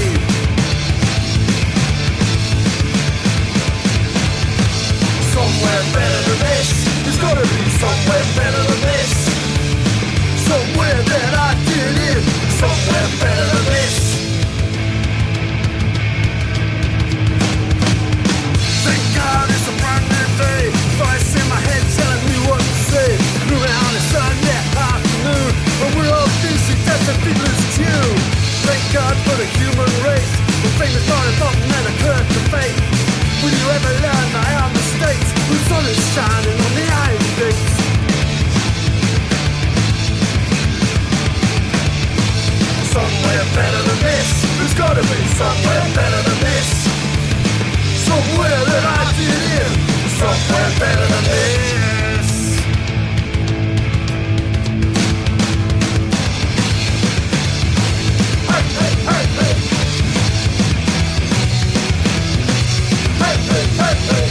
Somewhere better than this. There's gotta be somewhere better than this. Somewhere that I did in. Somewhere better than this. Thank God it's a brand new day. Voice in my head telling me what to say. Around a Sunday afternoon, when we're all busy dancing people's tune. Thank God for the human race. The famous started button and a curve to fate. Will you ever learn my own mistakes? The sun is shining on the iron gates. Somewhere better than this. There's gotta be somewhere better than this. Somewhere that I did in. Somewhere better than this. Hey, hey, hey, hey. Hey, hey, hey, hey.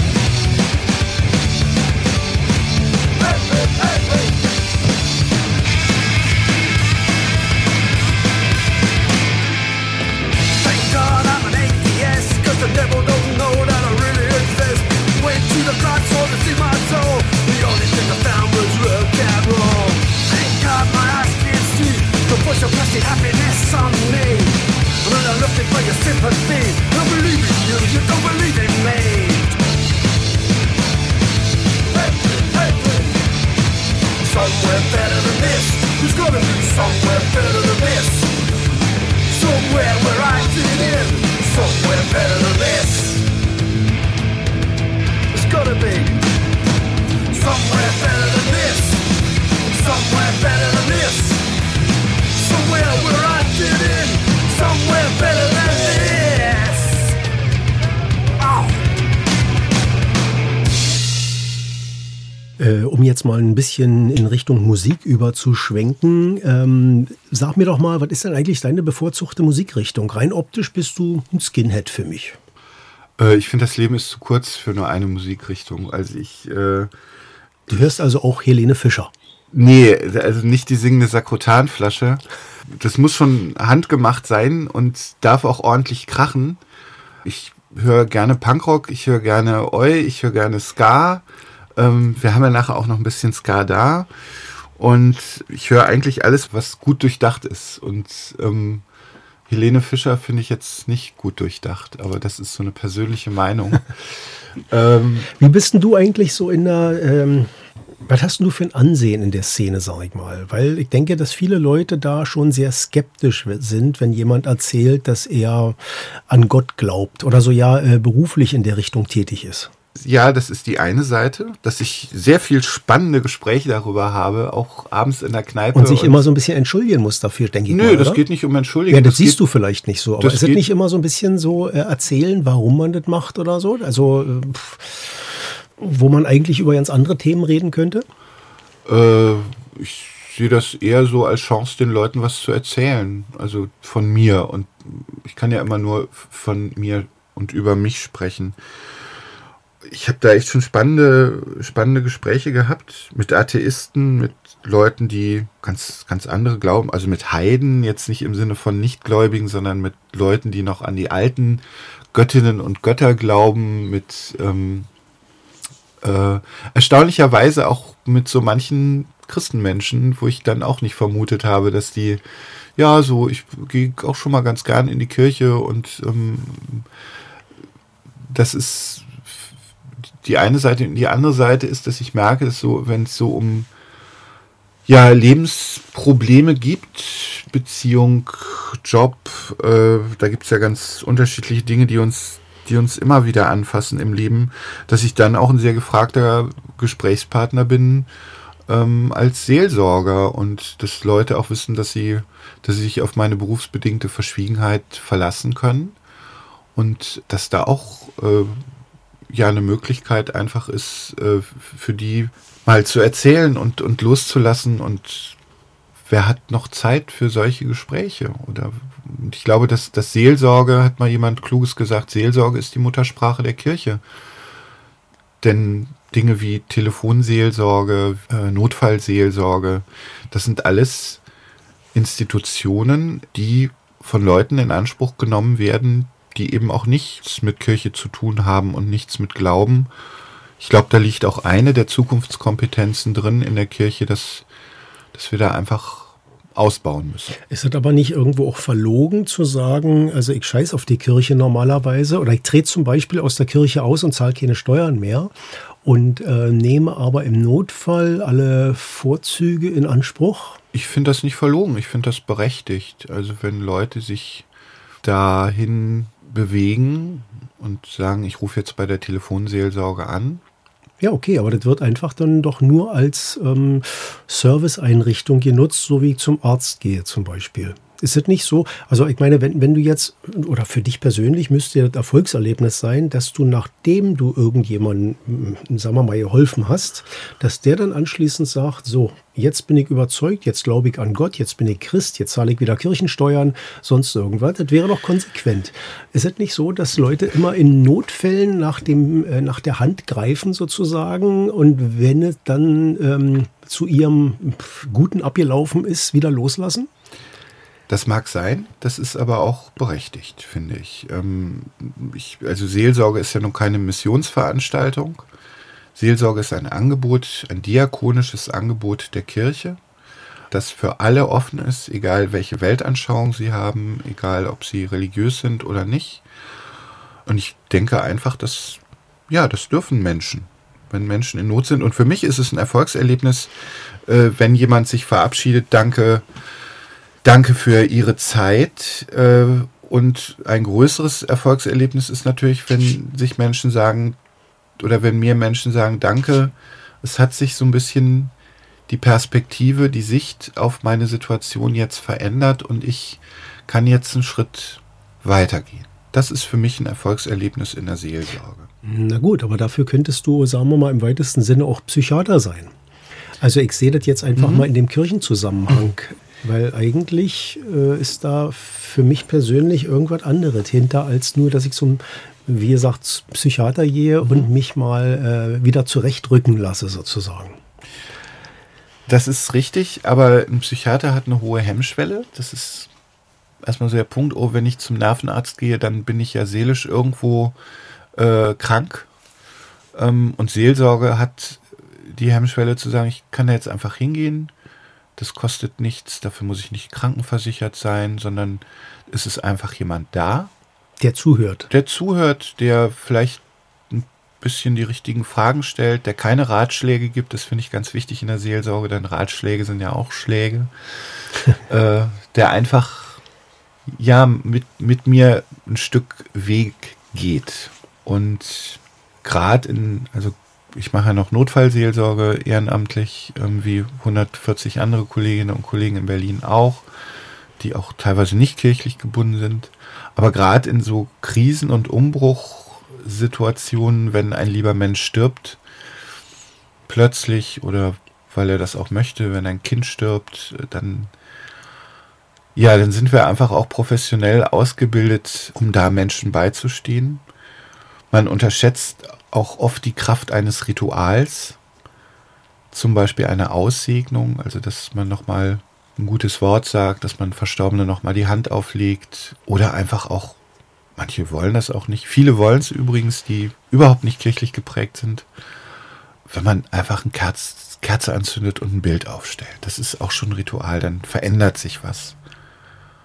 Hey, hey, hey, hey. Thank God I'm an atheist, 'cause the devil don't know that I really exist. Went to the cross for to see my soul. The only thing I found was rock and roll. Thank God my eyes can see the voice of plastic happiness on me. I'm not looking for your sympathy. I believe in you, you don't believe in me. Hey, hey, hey. Somewhere better than this. There's gotta be somewhere better than this. Somewhere where I fit in. Somewhere better than this. There's gotta be somewhere better than this. Somewhere better than this. Somewhere where I fit in. Somewhere better than this. Oh. Äh, um jetzt mal ein bisschen in Richtung Musik überzuschwenken, ähm, sag mir doch mal, was ist denn eigentlich deine bevorzugte Musikrichtung? Rein optisch bist du ein Skinhead für mich. Äh, ich finde, das Leben ist zu kurz für nur eine Musikrichtung. Also ich... Äh, Du hörst also auch Helene Fischer. Nee, also nicht die singende Sakrotanflasche. Das muss schon handgemacht sein und darf auch ordentlich krachen. Ich höre gerne Punkrock, ich höre gerne Oi, ich höre gerne Ska. Ähm, wir haben ja nachher auch noch ein bisschen Ska da. Und ich höre eigentlich alles, was gut durchdacht ist. Und ähm, Helene Fischer finde ich jetzt nicht gut durchdacht, aber das ist so eine persönliche Meinung. ähm, Wie bist denn du eigentlich so in der... Ähm Was hast du für ein Ansehen in der Szene, sag ich mal? Weil ich denke, dass viele Leute da schon sehr skeptisch sind, wenn jemand erzählt, dass er an Gott glaubt oder so ja äh, beruflich in der Richtung tätig ist. Ja, das ist die eine Seite, dass ich sehr viel spannende Gespräche darüber habe, auch abends in der Kneipe. Und sich und immer so ein bisschen entschuldigen muss dafür, denke ich nö, mal, das oder? geht nicht um Entschuldigen. Ja, das, das siehst geht, du vielleicht nicht so. Aber das ist es geht- nicht immer so ein bisschen so äh, erzählen, warum man das macht oder so? Also, äh, pff, wo man eigentlich über ganz andere Themen reden könnte? Äh, ich sehe das eher so als Chance, den Leuten was zu erzählen. Also von mir. Und ich kann ja immer nur von mir und über mich sprechen. Ich habe da echt schon spannende, spannende Gespräche gehabt mit Atheisten, mit Leuten, die ganz, ganz andere glauben. Also mit Heiden, jetzt nicht im Sinne von Nichtgläubigen, sondern mit Leuten, die noch an die alten Göttinnen und Götter glauben, mit ähm, äh, erstaunlicherweise auch mit so manchen Christenmenschen, wo ich dann auch nicht vermutet habe, dass die, ja, so, ich gehe auch schon mal ganz gern in die Kirche und ähm, das ist die eine Seite. Und die andere Seite ist, dass ich merke, dass so, wenn es so um ja, Lebensprobleme gibt, Beziehung, Job, äh, da gibt es ja ganz unterschiedliche Dinge, die uns, die uns immer wieder anfassen im Leben, dass ich dann auch ein sehr gefragter Gesprächspartner bin ähm, als Seelsorger und dass Leute auch wissen, dass sie, dass sie sich auf meine berufsbedingte Verschwiegenheit verlassen können und dass da auch äh, ja eine Möglichkeit einfach ist, äh, für die mal zu erzählen und, und loszulassen und wer hat noch Zeit für solche Gespräche? Oder und ich glaube, dass das Seelsorge, hat mal jemand Kluges gesagt, Seelsorge ist die Muttersprache der Kirche. Denn Dinge wie Telefonseelsorge, äh, Notfallseelsorge, das sind alles Institutionen, die von Leuten in Anspruch genommen werden, die eben auch nichts mit Kirche zu tun haben und nichts mit Glauben. Ich glaube, da liegt auch eine der Zukunftskompetenzen drin in der Kirche, dass, dass wir da einfach ausbauen müssen. Ist es aber nicht irgendwo auch verlogen zu sagen, also ich scheiß auf die Kirche normalerweise oder ich trete zum Beispiel aus der Kirche aus und zahle keine Steuern mehr und äh, nehme aber im Notfall alle Vorzüge in Anspruch? Ich finde das nicht verlogen, ich finde das berechtigt. Also wenn Leute sich dahin bewegen und sagen, ich rufe jetzt bei der Telefonseelsorge an. Ja, okay, aber das wird einfach dann doch nur als ähm, Serviceeinrichtung genutzt, so wie ich zum Arzt gehe zum Beispiel. Ist das nicht so? Also ich meine, wenn, wenn du jetzt, oder für dich persönlich müsste ja das Erfolgserlebnis sein, dass du, nachdem du irgendjemandem, sagen wir mal, geholfen hast, dass der dann anschließend sagt, so, jetzt bin ich überzeugt, jetzt glaube ich an Gott, jetzt bin ich Christ, jetzt zahle ich wieder Kirchensteuern, sonst irgendwas. Das wäre doch konsequent. Ist es nicht so, dass Leute immer in Notfällen nach, dem, äh, nach der Hand greifen sozusagen und wenn es dann ähm, zu ihrem Guten abgelaufen ist, wieder loslassen? Das mag sein, das ist aber auch berechtigt, finde ich. Ähm, ich. Also Seelsorge ist ja nun keine Missionsveranstaltung. Seelsorge ist ein Angebot, ein diakonisches Angebot der Kirche, das für alle offen ist, egal welche Weltanschauung sie haben, egal ob sie religiös sind oder nicht. Und ich denke einfach, dass, ja, das dürfen Menschen, wenn Menschen in Not sind. Und für mich ist es ein Erfolgserlebnis, äh, wenn jemand sich verabschiedet, danke, Danke für Ihre Zeit. Und ein größeres Erfolgserlebnis ist natürlich, wenn sich Menschen sagen, oder wenn mir Menschen sagen, danke, es hat sich so ein bisschen die Perspektive, die Sicht auf meine Situation jetzt verändert und ich kann jetzt einen Schritt weitergehen. Das ist für mich ein Erfolgserlebnis in der Seelsorge. Na gut, aber dafür könntest du, sagen wir mal, im weitesten Sinne auch Psychiater sein. Also ich sehe das jetzt einfach mhm. mal in dem Kirchenzusammenhang. Weil eigentlich äh, ist da für mich persönlich irgendwas anderes hinter, als nur, dass ich so, wie gesagt, Psychiater gehe mhm. und mich mal äh, wieder zurechtrücken lasse, sozusagen. Das ist richtig, aber ein Psychiater hat eine hohe Hemmschwelle. Das ist erstmal so der Punkt, oh, wenn ich zum Nervenarzt gehe, dann bin ich ja seelisch irgendwo äh, krank. Ähm, und Seelsorge hat die Hemmschwelle zu sagen, ich kann da jetzt einfach hingehen. Das kostet nichts, dafür muss ich nicht krankenversichert sein, sondern es ist einfach jemand da. Der zuhört. Der zuhört, der vielleicht ein bisschen die richtigen Fragen stellt, der keine Ratschläge gibt. Das finde ich ganz wichtig in der Seelsorge, denn Ratschläge sind ja auch Schläge. äh, der einfach ja mit, mit mir ein Stück Weg geht. Und gerade in, also ich mache ja noch Notfallseelsorge ehrenamtlich, wie hundertvierzig andere Kolleginnen und Kollegen in Berlin auch, die auch teilweise nicht kirchlich gebunden sind. Aber gerade in so Krisen- und Umbruchsituationen, wenn ein lieber Mensch stirbt, plötzlich oder weil er das auch möchte, wenn ein Kind stirbt, dann, ja, dann sind wir einfach auch professionell ausgebildet, um da Menschen beizustehen. Man unterschätzt auch oft die Kraft eines Rituals, zum Beispiel eine Aussegnung, also dass man nochmal ein gutes Wort sagt, dass man Verstorbene nochmal die Hand auflegt oder einfach auch, manche wollen das auch nicht, viele wollen es übrigens, die überhaupt nicht kirchlich geprägt sind, wenn man einfach eine Kerz, Kerze anzündet und ein Bild aufstellt. Das ist auch schon ein Ritual, dann verändert sich was.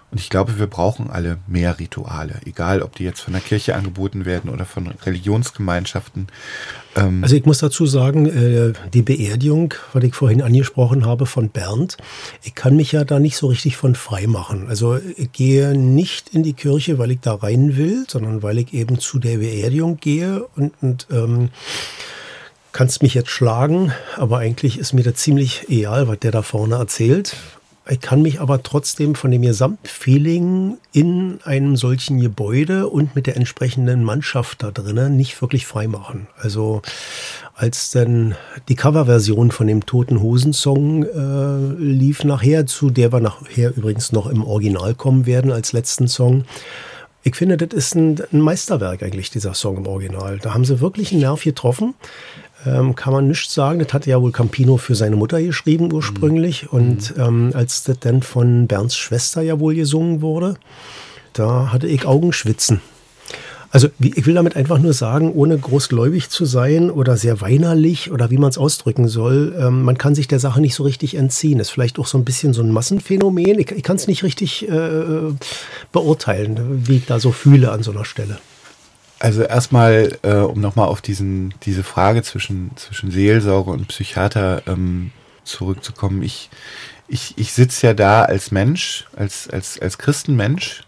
Und ich glaube, wir brauchen alle mehr Rituale, egal ob die jetzt von der Kirche angeboten werden oder von Religionsgemeinschaften. Ähm also ich muss dazu sagen, äh, die Beerdigung, was ich vorhin angesprochen habe von Bernd, ich kann mich ja da nicht so richtig von frei machen. Also ich gehe nicht in die Kirche, weil ich da rein will, sondern weil ich eben zu der Beerdigung gehe und, und ähm, kannst mich jetzt schlagen, aber eigentlich ist mir da ziemlich egal, was der da vorne erzählt. Ich kann mich aber trotzdem von dem Gesamtfeeling in einem solchen Gebäude und mit der entsprechenden Mannschaft da drinnen nicht wirklich frei machen. Also als dann die Coverversion von dem Toten Hosen Song äh, lief nachher, zu der wir nachher übrigens noch im Original kommen werden als letzten Song. Ich finde, das ist ein, ein Meisterwerk eigentlich, dieser Song im Original. Da haben sie wirklich einen Nerv getroffen. Ähm, kann man nicht sagen. Das hatte ja wohl Campino für seine Mutter geschrieben ursprünglich. Mhm. Und ähm, als das dann von Bernds Schwester ja wohl gesungen wurde, da hatte ich Augenschwitzen. Also ich will damit einfach nur sagen, ohne großgläubig zu sein oder sehr weinerlich oder wie man es ausdrücken soll, ähm, man kann sich der Sache nicht so richtig entziehen. Das ist vielleicht auch so ein bisschen so ein Massenphänomen. Ich, ich kann es nicht richtig äh, beurteilen, wie ich da so fühle an so einer Stelle. Also erstmal, äh, um nochmal auf diesen, diese Frage zwischen, zwischen Seelsorge und Psychiater ähm, zurückzukommen. Ich, ich, ich sitze ja da als Mensch, als, als, als Christenmensch,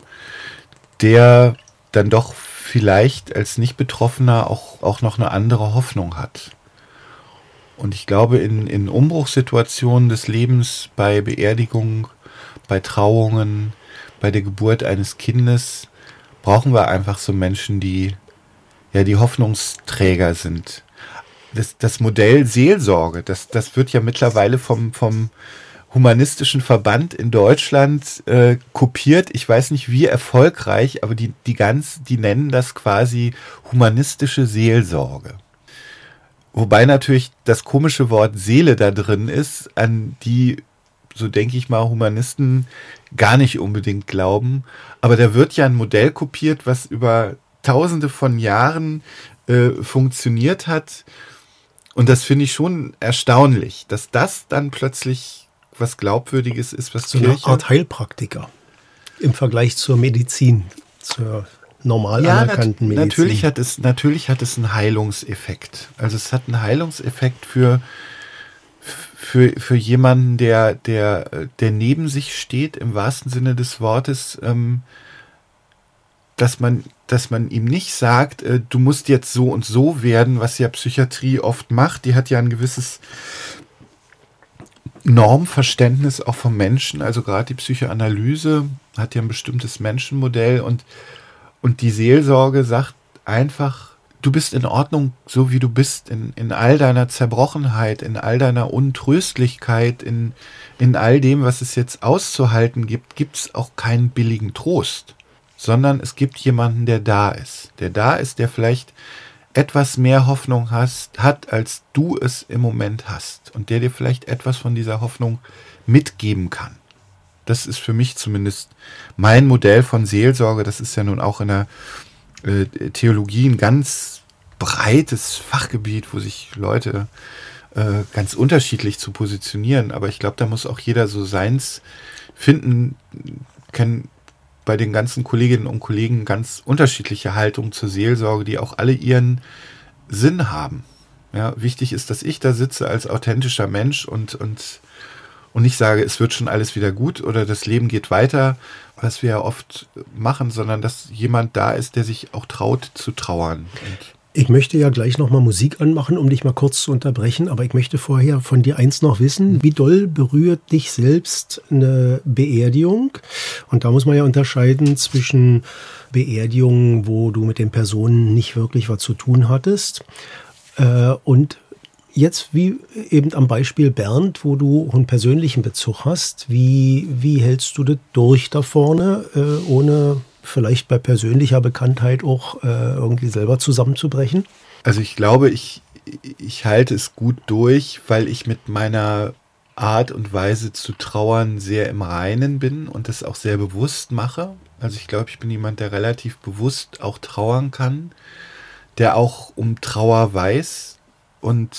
der dann doch vielleicht als Nicht-Betroffener auch, auch noch eine andere Hoffnung hat. Und ich glaube, in, in Umbruchssituationen des Lebens, bei Beerdigungen, bei Trauungen, bei der Geburt eines Kindes, brauchen wir einfach so Menschen, die ja die Hoffnungsträger sind. Das, das Modell Seelsorge, das, das wird ja mittlerweile vom, vom humanistischen Verband in Deutschland äh, kopiert. Ich weiß nicht, wie erfolgreich, aber die, die, ganz, die nennen das quasi humanistische Seelsorge. Wobei natürlich das komische Wort Seele da drin ist, an die, so denke ich mal, Humanisten gar nicht unbedingt glauben. Aber da wird ja ein Modell kopiert, was über tausende von Jahren äh, funktioniert hat. Und das finde ich schon erstaunlich, dass das dann plötzlich was Glaubwürdiges ist, was so Kirche... eine Art Heilpraktiker im Vergleich zur Medizin, zur normal ja, anerkannten nat- Medizin. Natürlich hat es, natürlich hat es einen Heilungseffekt. Also es hat einen Heilungseffekt für Für, für jemanden, der, der, der neben sich steht, im wahrsten Sinne des Wortes, ähm, dass man, dass man ihm nicht sagt, äh, du musst jetzt so und so werden, was ja Psychiatrie oft macht. Die hat ja ein gewisses Normverständnis auch vom Menschen. Also gerade die Psychoanalyse hat ja ein bestimmtes Menschenmodell und, und die Seelsorge sagt einfach, du bist in Ordnung, so wie du bist, in, in all deiner Zerbrochenheit, in all deiner Untröstlichkeit, in, in all dem, was es jetzt auszuhalten gibt, gibt es auch keinen billigen Trost, sondern es gibt jemanden, der da ist. Der da ist, der vielleicht etwas mehr Hoffnung hast, hat, als du es im Moment hast und der dir vielleicht etwas von dieser Hoffnung mitgeben kann. Das ist für mich zumindest mein Modell von Seelsorge. Das ist ja nun auch in der Theologie ein ganz breites Fachgebiet, wo sich Leute äh, ganz unterschiedlich zu positionieren. Aber ich glaube, da muss auch jeder so seins finden. Kennen bei den ganzen Kolleginnen und Kollegen ganz unterschiedliche Haltungen zur Seelsorge, die auch alle ihren Sinn haben. Ja, wichtig ist, dass ich da sitze als authentischer Mensch und, und, und nicht sage, es wird schon alles wieder gut oder das Leben geht weiter, was wir ja oft machen, sondern dass jemand da ist, der sich auch traut zu trauern. Und ich möchte ja gleich nochmal Musik anmachen, um dich mal kurz zu unterbrechen, aber ich möchte vorher von dir eins noch wissen. Wie doll berührt dich selbst eine Beerdigung? Und da muss man ja unterscheiden zwischen Beerdigungen, wo du mit den Personen nicht wirklich was zu tun hattest, äh, und jetzt wie eben am Beispiel Bernd, wo du einen persönlichen Bezug hast, wie, wie hältst du das durch da vorne, äh, ohne vielleicht bei persönlicher Bekanntheit auch äh, irgendwie selber zusammenzubrechen? Also ich glaube, ich, ich halte es gut durch, weil ich mit meiner Art und Weise zu trauern sehr im Reinen bin und das auch sehr bewusst mache. Also ich glaube, ich bin jemand, der relativ bewusst auch trauern kann, der auch um Trauer weiß und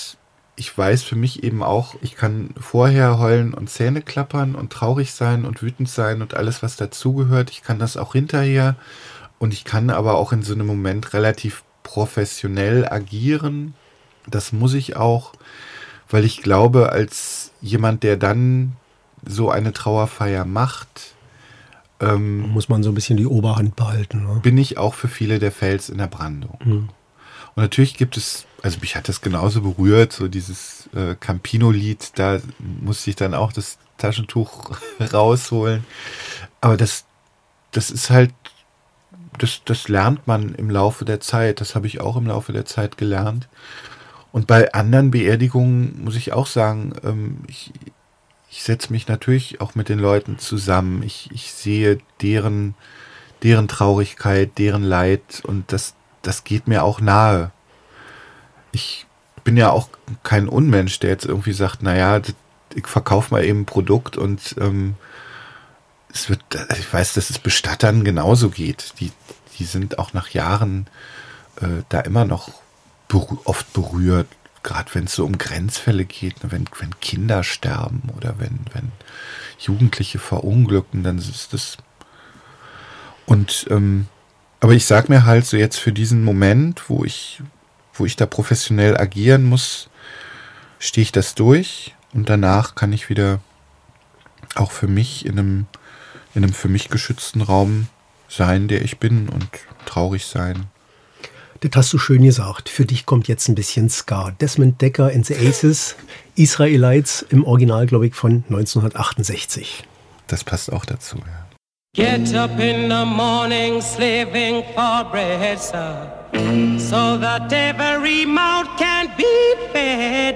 ich weiß für mich eben auch, ich kann vorher heulen und Zähne klappern und traurig sein und wütend sein und alles, was dazugehört. Ich kann das auch hinterher und ich kann aber auch in so einem Moment relativ professionell agieren. Das muss ich auch, weil ich glaube, als jemand, der dann so eine Trauerfeier macht, ähm, muss man so ein bisschen die Oberhand behalten. Ne? Bin ich auch für viele der Fels in der Brandung. Mhm. Und natürlich gibt es, also mich hat das genauso berührt, so dieses äh, Campino-Lied, da musste ich dann auch das Taschentuch rausholen. Aber das, das ist halt, das, das lernt man im Laufe der Zeit. Das habe ich auch im Laufe der Zeit gelernt. Und bei anderen Beerdigungen muss ich auch sagen, ähm, ich, ich setze mich natürlich auch mit den Leuten zusammen. Ich, ich sehe deren, deren Traurigkeit, deren Leid und das Das geht mir auch nahe. Ich bin ja auch kein Unmensch, der jetzt irgendwie sagt, naja, ich verkaufe mal eben ein Produkt und ähm, es wird, ich weiß, dass es Bestattern genauso geht. Die, die sind auch nach Jahren äh, da immer noch berü- oft berührt, gerade wenn es so um Grenzfälle geht, ne, wenn, wenn Kinder sterben oder wenn, wenn Jugendliche verunglücken, dann ist das und ähm, aber ich sag mir halt so jetzt für diesen Moment, wo ich, wo ich da professionell agieren muss, stehe ich das durch und danach kann ich wieder auch für mich in einem, in einem für mich geschützten Raum sein, der ich bin und traurig sein. Das hast du schön gesagt. Für dich kommt jetzt ein bisschen Ska. Desmond Dekker and the Aces, Israelites, im Original, glaube ich, von neunzehnhundertachtundsechzig. Das passt auch dazu, ja. Get up in the morning, slaving for bread, sir, so that every mouth can be fed.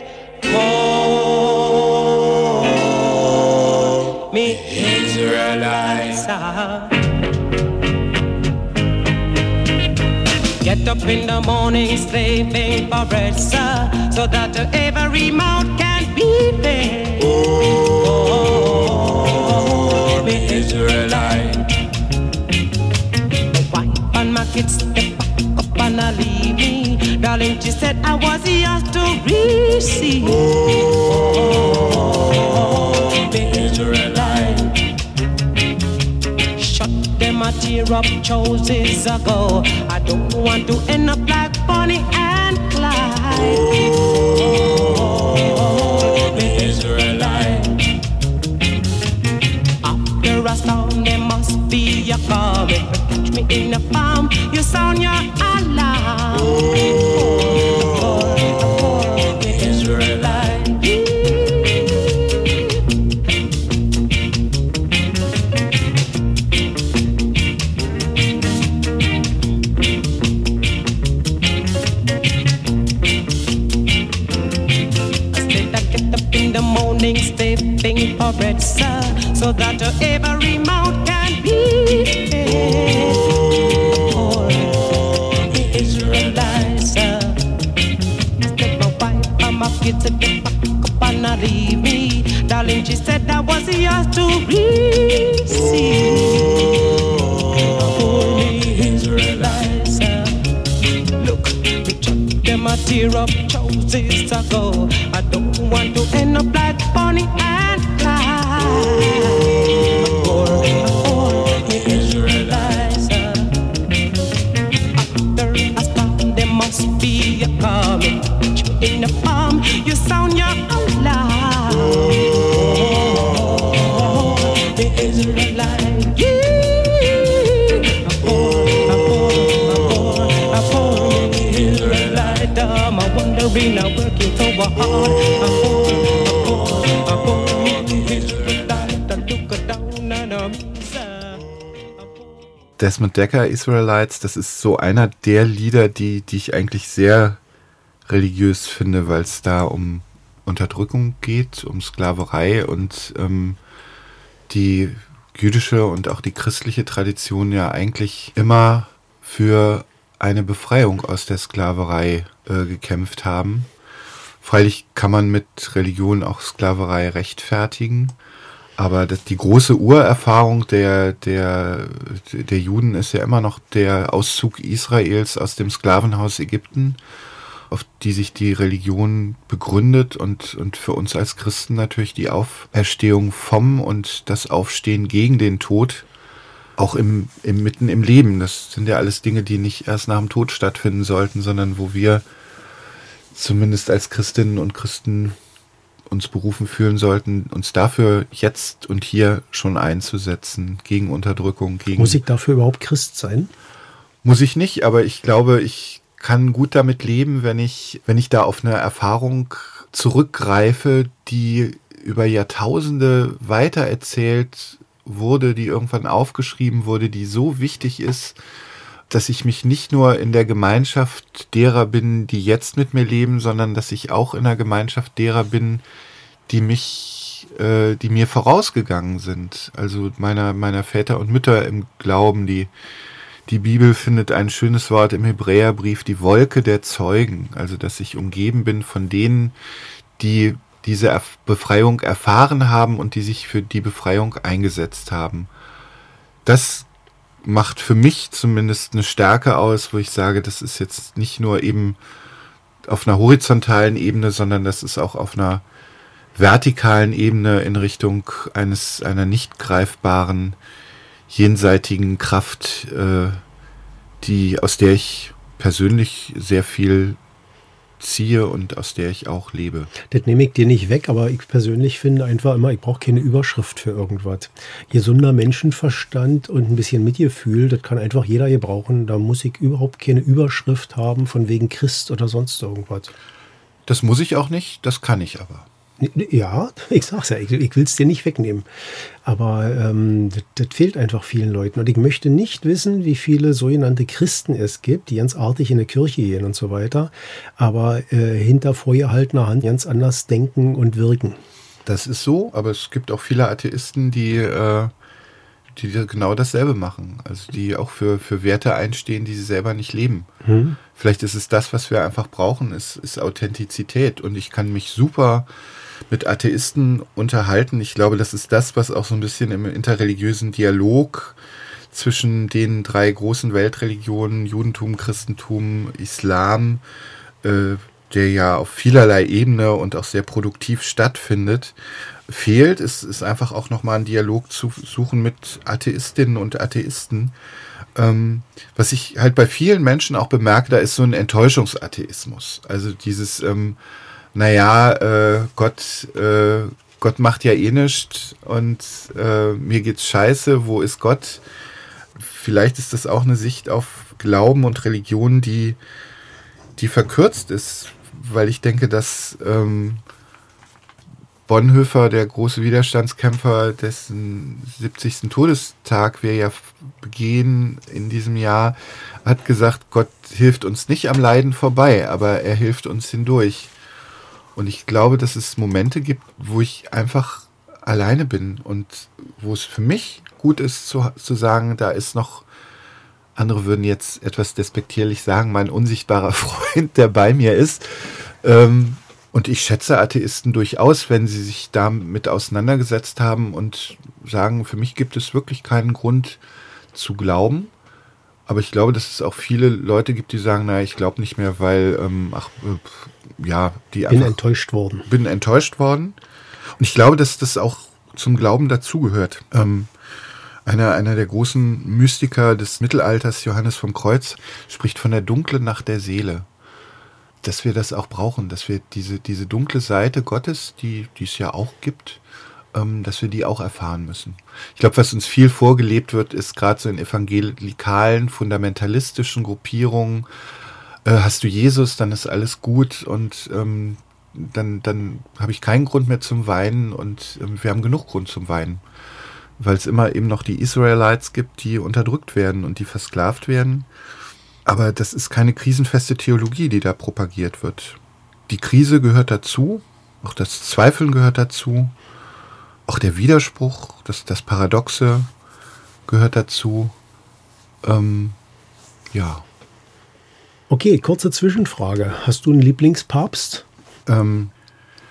Oh, me Israelites, sir. Get up in the morning, slaving for bread, sir, so that every mouth can be fed. Oh, me Israelites. My kids step up and I leave me. Darling, she said I was yours to receive. Oh, the Israelite. Shut them a tear up choices ago. I don't want to end up like Bonnie and Clyde. Oh, the Israelite. After a storm, there must be a calm. Me in the palm, you sound your alarm. Oh, oh, oh, the Israelite. I said I get up in the morning, stepping for bread, sir, so that every mouth can be fed. Get to get back up and I leave me. Darling, she said I was yours to receive. Oh, me Israelites. Look, we chuck them a tear up choices ago. I don't want to end up like Bonnie and Clyde. Oh, oh, me Israelites. After a storm, there must be a coming. In the palm, you sound your alarm. Oh, the Israelite. Yeah. Oh, oh, oh, the Israelite. I'm wondering, I'm working so hard. Oh, oh, the Israelite. Look down at me. Desmond Dekker, Israelites, das ist so einer der Lieder, die, die ich eigentlich sehr religiös finde, weil es da um Unterdrückung geht, um Sklaverei und ähm, die jüdische und auch die christliche Tradition ja eigentlich immer für eine Befreiung aus der Sklaverei äh, gekämpft haben. Freilich kann man mit Religion auch Sklaverei rechtfertigen, aber das, die große Urerfahrung der, der, der Juden ist ja immer noch der Auszug Israels aus dem Sklavenhaus Ägypten. auf die sich die Religion begründet und, und für uns als Christen natürlich die Auferstehung vom und das Aufstehen gegen den Tod, auch im, im mitten im Leben. Das sind ja alles Dinge, die nicht erst nach dem Tod stattfinden sollten, sondern wo wir zumindest als Christinnen und Christen uns berufen fühlen sollten, uns dafür jetzt und hier schon einzusetzen, gegen Unterdrückung, gegen... Muss ich dafür überhaupt Christ sein? Muss ich nicht, aber ich glaube, ich kann gut damit leben, wenn ich, wenn ich da auf eine Erfahrung zurückgreife, die über Jahrtausende weitererzählt wurde, die irgendwann aufgeschrieben wurde, die so wichtig ist, dass ich mich nicht nur in der Gemeinschaft derer bin, die jetzt mit mir leben, sondern dass ich auch in der Gemeinschaft derer bin, die mich, äh, die mir vorausgegangen sind. Also meiner, meiner Väter und Mütter im Glauben. Die, die Bibel findet ein schönes Wort im Hebräerbrief, die Wolke der Zeugen. Also dass ich umgeben bin von denen, die diese Erf- Befreiung erfahren haben und die sich für die Befreiung eingesetzt haben. Das macht für mich zumindest eine Stärke aus, wo ich sage, das ist jetzt nicht nur eben auf einer horizontalen Ebene, sondern das ist auch auf einer vertikalen Ebene in Richtung eines einer nicht greifbaren, jenseitigen Kraft, äh, die aus der ich persönlich sehr viel ziehe und aus der ich auch lebe. Das nehme ich dir nicht weg, aber ich persönlich finde einfach immer, ich brauche keine Überschrift für irgendwas. Gesunder Menschenverstand und ein bisschen Mitgefühl, das kann einfach jeder gebrauchen. Da muss ich überhaupt keine Überschrift haben von wegen Christ oder sonst irgendwas. Das muss ich auch nicht, das kann ich aber. Ja, ich sag's ja, ich, ich will es dir nicht wegnehmen. Aber ähm, das, das fehlt einfach vielen Leuten. Und ich möchte nicht wissen, wie viele sogenannte Christen es gibt, die ganz artig in die Kirche gehen und so weiter, aber äh, hinter vorgehaltener Hand ganz anders denken und wirken. Das ist so, aber es gibt auch viele Atheisten, die, äh, die genau dasselbe machen. Also die auch für, für Werte einstehen, die sie selber nicht leben. Hm. Vielleicht ist es das, was wir einfach brauchen, ist, ist Authentizität. Und ich kann mich super mit Atheisten unterhalten. Ich glaube, das ist das, was auch so ein bisschen im interreligiösen Dialog zwischen den drei großen Weltreligionen, Judentum, Christentum, Islam, äh, der ja auf vielerlei Ebene und auch sehr produktiv stattfindet, fehlt. Es ist einfach auch nochmal ein Dialog zu suchen mit Atheistinnen und Atheisten. Ähm, was ich halt bei vielen Menschen auch bemerke, da ist so ein Enttäuschungsatheismus. Also dieses, ähm, naja, äh, Gott, äh, Gott macht ja eh nichts und äh, mir geht's scheiße, wo ist Gott? Vielleicht ist das auch eine Sicht auf Glauben und Religion, die, die verkürzt ist, weil ich denke, dass ähm, Bonhoeffer, der große Widerstandskämpfer, dessen siebzigsten Todestag wir ja begehen in diesem Jahr, hat gesagt, Gott hilft uns nicht am Leiden vorbei, aber er hilft uns hindurch. Und ich glaube, dass es Momente gibt, wo ich einfach alleine bin und wo es für mich gut ist zu, zu sagen, da ist noch, andere würden jetzt etwas despektierlich sagen, mein unsichtbarer Freund, der bei mir ist. Ähm, und ich schätze Atheisten durchaus, wenn sie sich damit auseinandergesetzt haben und sagen, für mich gibt es wirklich keinen Grund zu glauben. Aber ich glaube, dass es auch viele Leute gibt, die sagen, naja, ich glaube nicht mehr, weil, ähm, ach, äh, ja, die bin einfach... enttäuscht worden. Bin enttäuscht worden. Und ich glaube, dass das auch zum Glauben dazugehört. Ähm, einer, einer der großen Mystiker des Mittelalters, Johannes vom Kreuz, spricht von der dunklen Nacht der Seele. Dass wir das auch brauchen, dass wir diese, diese dunkle Seite Gottes, die, die es ja auch gibt, ähm, dass wir die auch erfahren müssen. Ich glaube, was uns viel vorgelebt wird, ist gerade so in evangelikalen, fundamentalistischen Gruppierungen, äh, hast du Jesus, dann ist alles gut und ähm, dann, dann habe ich keinen Grund mehr zum Weinen und ähm, wir haben genug Grund zum Weinen. Weil es immer eben noch die Israelites gibt, die unterdrückt werden und die versklavt werden. Aber das ist keine krisenfeste Theologie, die da propagiert wird. Die Krise gehört dazu, auch das Zweifeln gehört dazu, auch der Widerspruch, das, das Paradoxe gehört dazu. Ähm, ja. Okay, kurze Zwischenfrage. Hast du einen Lieblingspapst? Ähm,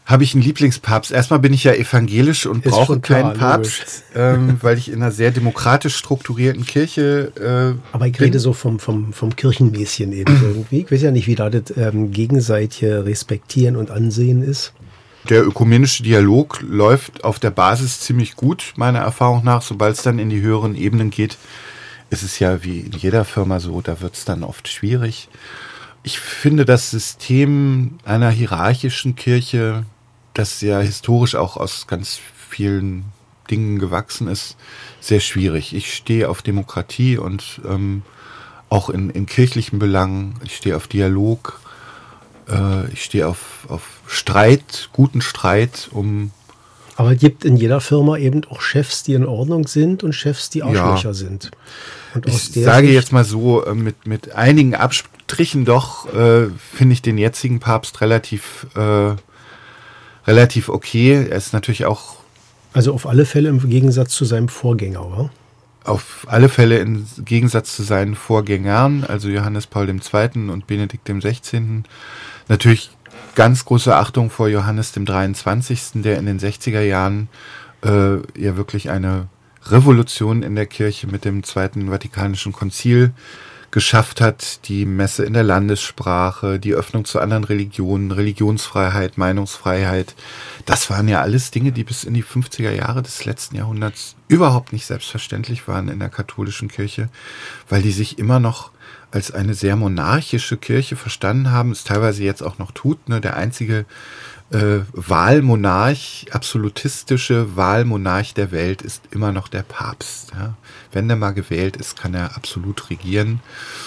Habe ich einen Lieblingspapst? Erstmal bin ich ja evangelisch und Ist brauche schon klar, keinen Papst, ähm, weil ich in einer sehr demokratisch strukturierten Kirche... Äh, Aber ich bin. rede so vom, vom, vom Kirchenmäßchen eben irgendwie. Ich weiß ja nicht, wie da das ähm, gegenseitige Respektieren und Ansehen ist. Der ökumenische Dialog läuft auf der Basis ziemlich gut, meiner Erfahrung nach. Sobald es dann in die höheren Ebenen geht, ist es ja wie in jeder Firma so, da wird es dann oft schwierig. Ich finde das System einer hierarchischen Kirche, das ja historisch auch aus ganz vielen Dingen gewachsen ist, sehr schwierig. Ich stehe auf Demokratie und ähm, auch in, in kirchlichen Belangen. Ich stehe auf Dialog. Äh, ich stehe auf, auf Streit, guten Streit, um... Aber es gibt in jeder Firma eben auch Chefs, die in Ordnung sind und Chefs, die Arschlöcher Ja. sind. Und aus Ich der sage Sicht- jetzt mal so, äh, mit, mit einigen Abstrichen doch, äh, finde ich den jetzigen Papst relativ, äh, relativ okay. Er ist natürlich auch Also auf alle Fälle im Gegensatz zu seinem Vorgänger, wa? auf alle Fälle im Gegensatz zu seinen Vorgängern, also Johannes Paul der Zweite. Und Benedikt der Sechzehnte. Natürlich ganz große Achtung vor Johannes dem dreiundzwanzigsten., der in den sechziger Jahren äh, ja wirklich eine Revolution in der Kirche mit dem Zweiten Vatikanischen Konzil geschafft hat, die Messe in der Landessprache, die Öffnung zu anderen Religionen, Religionsfreiheit, Meinungsfreiheit. Das waren ja alles Dinge, die bis in die fünfziger Jahre des letzten Jahrhunderts überhaupt nicht selbstverständlich waren in der katholischen Kirche, weil die sich immer noch als eine sehr monarchische Kirche verstanden haben, es teilweise jetzt auch noch tut. Ne? Der einzige äh, Wahlmonarch, absolutistische Wahlmonarch der Welt ist immer noch der Papst. Ja? Wenn der mal gewählt ist, kann er absolut regieren.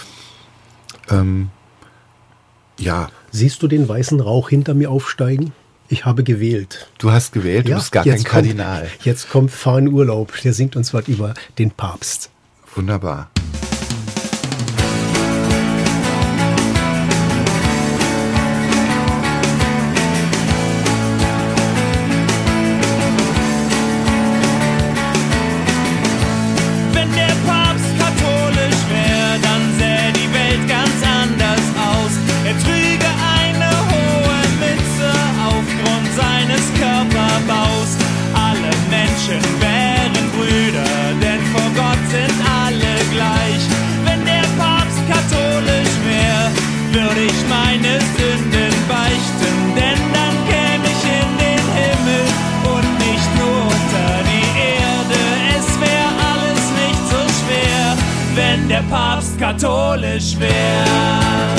Ähm, ja, Siehst du den weißen Rauch hinter mir aufsteigen? Ich habe gewählt. du hast gewählt, du bist gar kein Kardinal. Kommt, jetzt kommt Fahr in Urlaub. Der singt uns was über den Papst. Wunderbar. Wenn der Papst katholisch wäre, dann sähe die Welt ganz anders aus. Er trüge eine hohe Mütze aufgrund seines Körperbaus. Alle Menschen wären Brüder, denn vor Gott sind alle gleich. Wenn der Papst katholisch wäre, würde ich meine Sünden beichten, denn dann käme ich in den Himmel und nicht nur unter die Erde. Es wäre alles nicht so schwer, wenn der Papst katholisch wäre.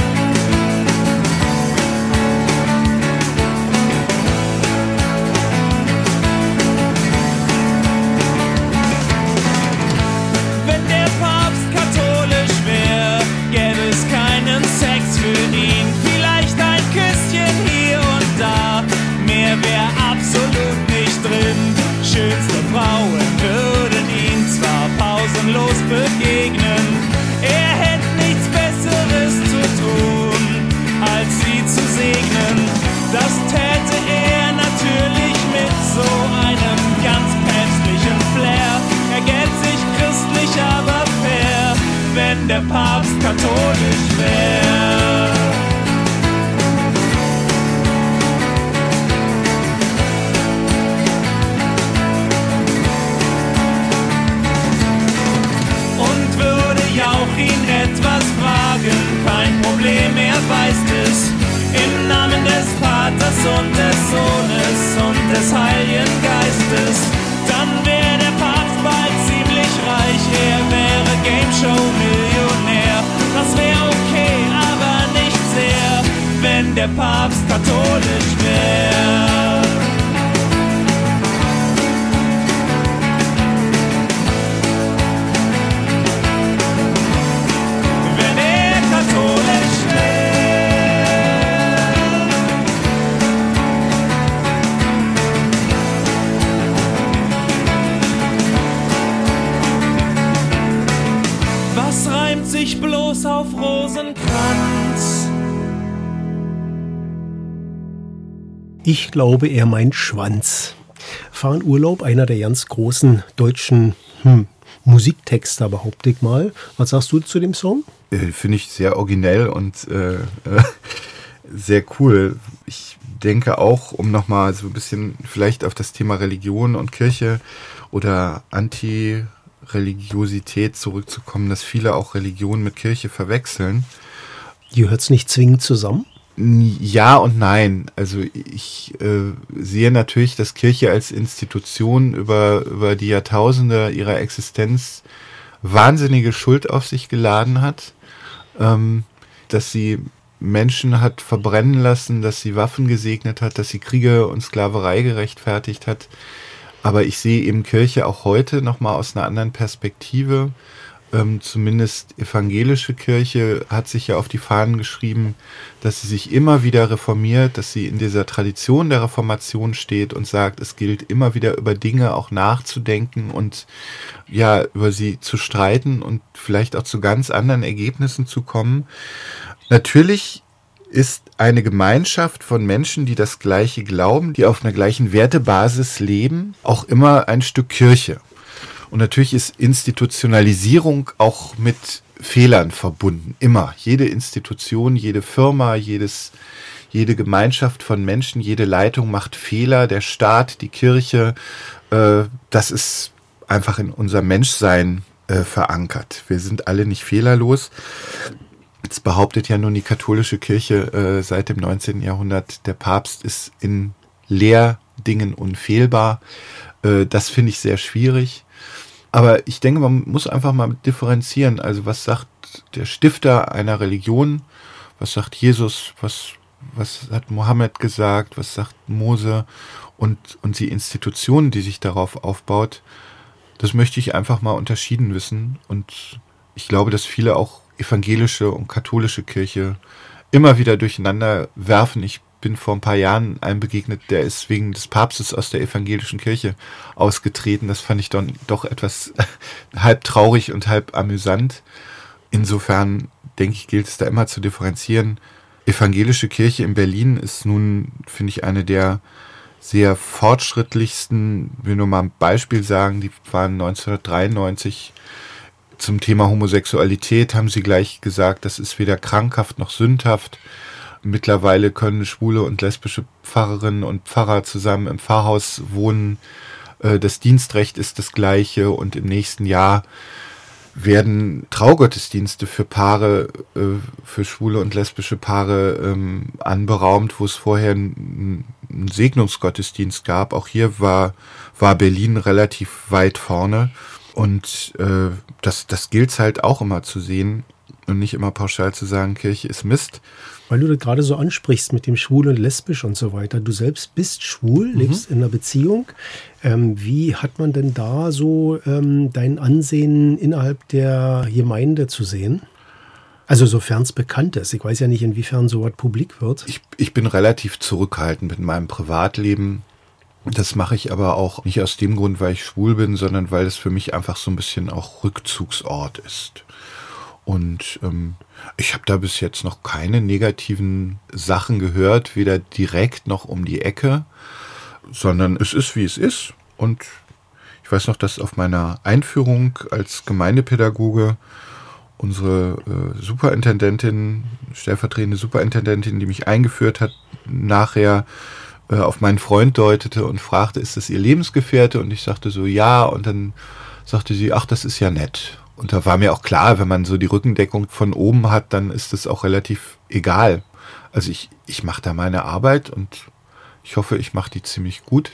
Wenn der Papst katholisch wäre, gäbe es keinen Sex für ihn. Vielleicht ein Küsschen hier und da, mehr wäre absolut nicht drin. Schönste Frauen würden ihm zwar pausenlos begegnen, er hätte nichts Besseres zu tun, als sie zu segnen. Das täte er natürlich mit so einem ganz päpstlichen Flair. Er gäbe sich christlich, aber fair, wenn der Papst katholisch wäre. Und würde Jauch ihn etwas fragen, kein Problem, er weiß es. Im Namen des Vaters und des Sohnes und des Heiligen Geistes, dann wäre der Papst bald ziemlich reich. Er wäre Gameshow-Millionär. Das wäre okay, aber nicht sehr, wenn der Papst katholisch wäre. Wenn er katholisch wäre. Was reimt sich bloß auf Rosenkranz? Ich glaube, er meint Schwanz. Fahr in Urlaub, einer der ganz großen deutschen hm, Musiktexter, behaupte ich mal. Was sagst du zu dem Song? Äh, Finde ich sehr originell und äh, äh, sehr cool. Ich denke auch, um nochmal so ein bisschen vielleicht auf das Thema Religion und Kirche oder Antireligiosität zurückzukommen, dass viele auch Religion mit Kirche verwechseln. Gehört es nicht zwingend zusammen? Ja und nein. Also ich äh, sehe natürlich, dass Kirche als Institution über, über die Jahrtausende ihrer Existenz wahnsinnige Schuld auf sich geladen hat, ähm, dass sie Menschen hat verbrennen lassen, dass sie Waffen gesegnet hat, dass sie Kriege und Sklaverei gerechtfertigt hat. Aber ich sehe eben Kirche auch heute nochmal aus einer anderen Perspektive. Ähm, zumindest evangelische Kirche hat sich ja auf die Fahnen geschrieben, dass sie sich immer wieder reformiert, dass sie in dieser Tradition der Reformation steht und sagt, es gilt immer wieder über Dinge auch nachzudenken und ja, über sie zu streiten und vielleicht auch zu ganz anderen Ergebnissen zu kommen. Natürlich ist eine Gemeinschaft von Menschen, die das Gleiche glauben, die auf einer gleichen Wertebasis leben, auch immer ein Stück Kirche. Und natürlich ist Institutionalisierung auch mit Fehlern verbunden. Immer. Jede Institution, jede Firma, jedes, jede Gemeinschaft von Menschen, jede Leitung macht Fehler. Der Staat, die Kirche, äh, das ist einfach in unser Menschsein äh, verankert. Wir sind alle nicht fehlerlos. Jetzt behauptet ja nun die katholische Kirche äh, seit dem neunzehnten Jahrhundert, der Papst ist in Lehrdingen unfehlbar. Äh, das finde ich sehr schwierig. Aber ich denke, man muss einfach mal differenzieren. Also was sagt der Stifter einer Religion? Was sagt Jesus? Was, was hat Mohammed gesagt? Was sagt Mose? Und, und die Institution, die sich darauf aufbaut, das möchte ich einfach mal unterschieden wissen. Und ich glaube, dass viele auch evangelische und katholische Kirche immer wieder durcheinander werfen. Ich bin vor ein paar Jahren einem begegnet, der ist wegen des Papstes aus der evangelischen Kirche ausgetreten. Das fand ich dann doch etwas halb traurig und halb amüsant. Insofern, denke ich, gilt es da immer zu differenzieren. Evangelische Kirche in Berlin ist nun, finde ich, eine der sehr fortschrittlichsten, ich will nur mal ein Beispiel sagen, die waren neunzehnhundertdreiundneunzig zum Thema Homosexualität, haben sie gleich gesagt, das ist weder krankhaft noch sündhaft. Mittlerweile können schwule und lesbische Pfarrerinnen und Pfarrer zusammen im Pfarrhaus wohnen. Das Dienstrecht ist das gleiche und im nächsten Jahr werden Traugottesdienste für Paare, für schwule und lesbische Paare anberaumt, wo es vorher einen Segnungsgottesdienst gab. Auch hier war, war Berlin relativ weit vorne. Und äh, das, das gilt es halt auch immer zu sehen und nicht immer pauschal zu sagen, Kirche ist Mist. Weil du das gerade so ansprichst mit dem Schwul und Lesbisch und so weiter. Du selbst bist schwul, mhm. lebst in einer Beziehung. Ähm, wie hat man denn da so ähm, dein Ansehen innerhalb der Gemeinde zu sehen? Also sofern es bekannt ist. Ich weiß ja nicht, inwiefern sowas publik wird. Ich, ich bin relativ zurückhaltend mit meinem Privatleben. Das mache ich aber auch nicht aus dem Grund, weil ich schwul bin, sondern weil es für mich einfach so ein bisschen auch Rückzugsort ist. Und ähm, ich habe da bis jetzt noch keine negativen Sachen gehört, weder direkt noch um die Ecke, sondern es ist, wie es ist. Und ich weiß noch, dass auf meiner Einführung als Gemeindepädagoge unsere äh, Superintendentin, stellvertretende Superintendentin, die mich eingeführt hat, nachher auf meinen Freund deutete und fragte, ist das ihr Lebensgefährte? Und ich sagte so, ja. Und dann sagte sie, ach, das ist ja nett. Und da war mir auch klar, wenn man so die Rückendeckung von oben hat, dann ist das auch relativ egal. Also ich, ich mache da meine Arbeit und ich hoffe, ich mache die ziemlich gut.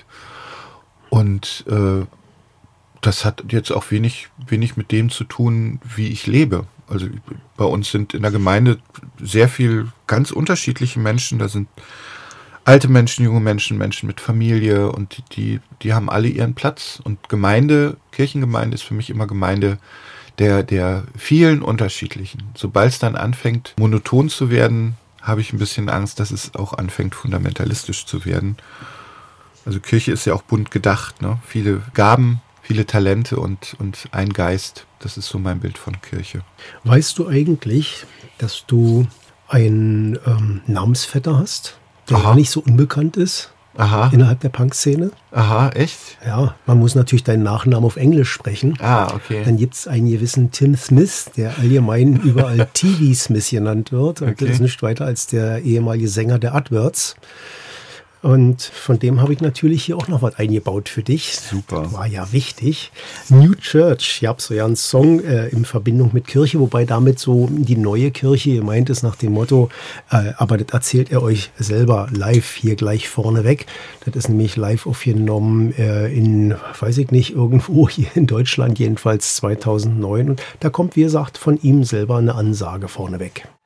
Und äh, das hat jetzt auch wenig, wenig mit dem zu tun, wie ich lebe. Also bei uns sind in der Gemeinde sehr viel ganz unterschiedliche Menschen. Da sind alte Menschen, junge Menschen, Menschen mit Familie und die, die, die haben alle ihren Platz. Und Gemeinde, Kirchengemeinde ist für mich immer Gemeinde der, der vielen unterschiedlichen. Sobald es dann anfängt, monoton zu werden, habe ich ein bisschen Angst, dass es auch anfängt, fundamentalistisch zu werden. Also Kirche ist ja auch bunt gedacht, ne? Viele Gaben, viele Talente und, und ein Geist. Das ist so mein Bild von Kirche. Weißt du eigentlich, dass du einen ähm, Namensvetter hast? Der Aha. nicht so unbekannt ist Aha. innerhalb der Punk-Szene. Aha, echt? Ja, man muss natürlich deinen Nachnamen auf Englisch sprechen. Ah, okay. Dann gibt es einen gewissen Tim Smith, der allgemein überall T V Smith genannt wird. Und okay. Das ist nicht weiter als der ehemalige Sänger der Adverts. Und von dem habe ich natürlich hier auch noch was eingebaut für dich. Super. War ja wichtig. New Church. Ich habe so ja einen Song äh, in Verbindung mit Kirche, wobei damit so die neue Kirche gemeint ist nach dem Motto, äh, aber das erzählt er euch selber live hier gleich vorneweg. Das ist nämlich live aufgenommen äh, in, weiß ich nicht, irgendwo hier in Deutschland, jedenfalls zweitausendneun. Und da kommt, wie gesagt, von ihm selber eine Ansage vorneweg.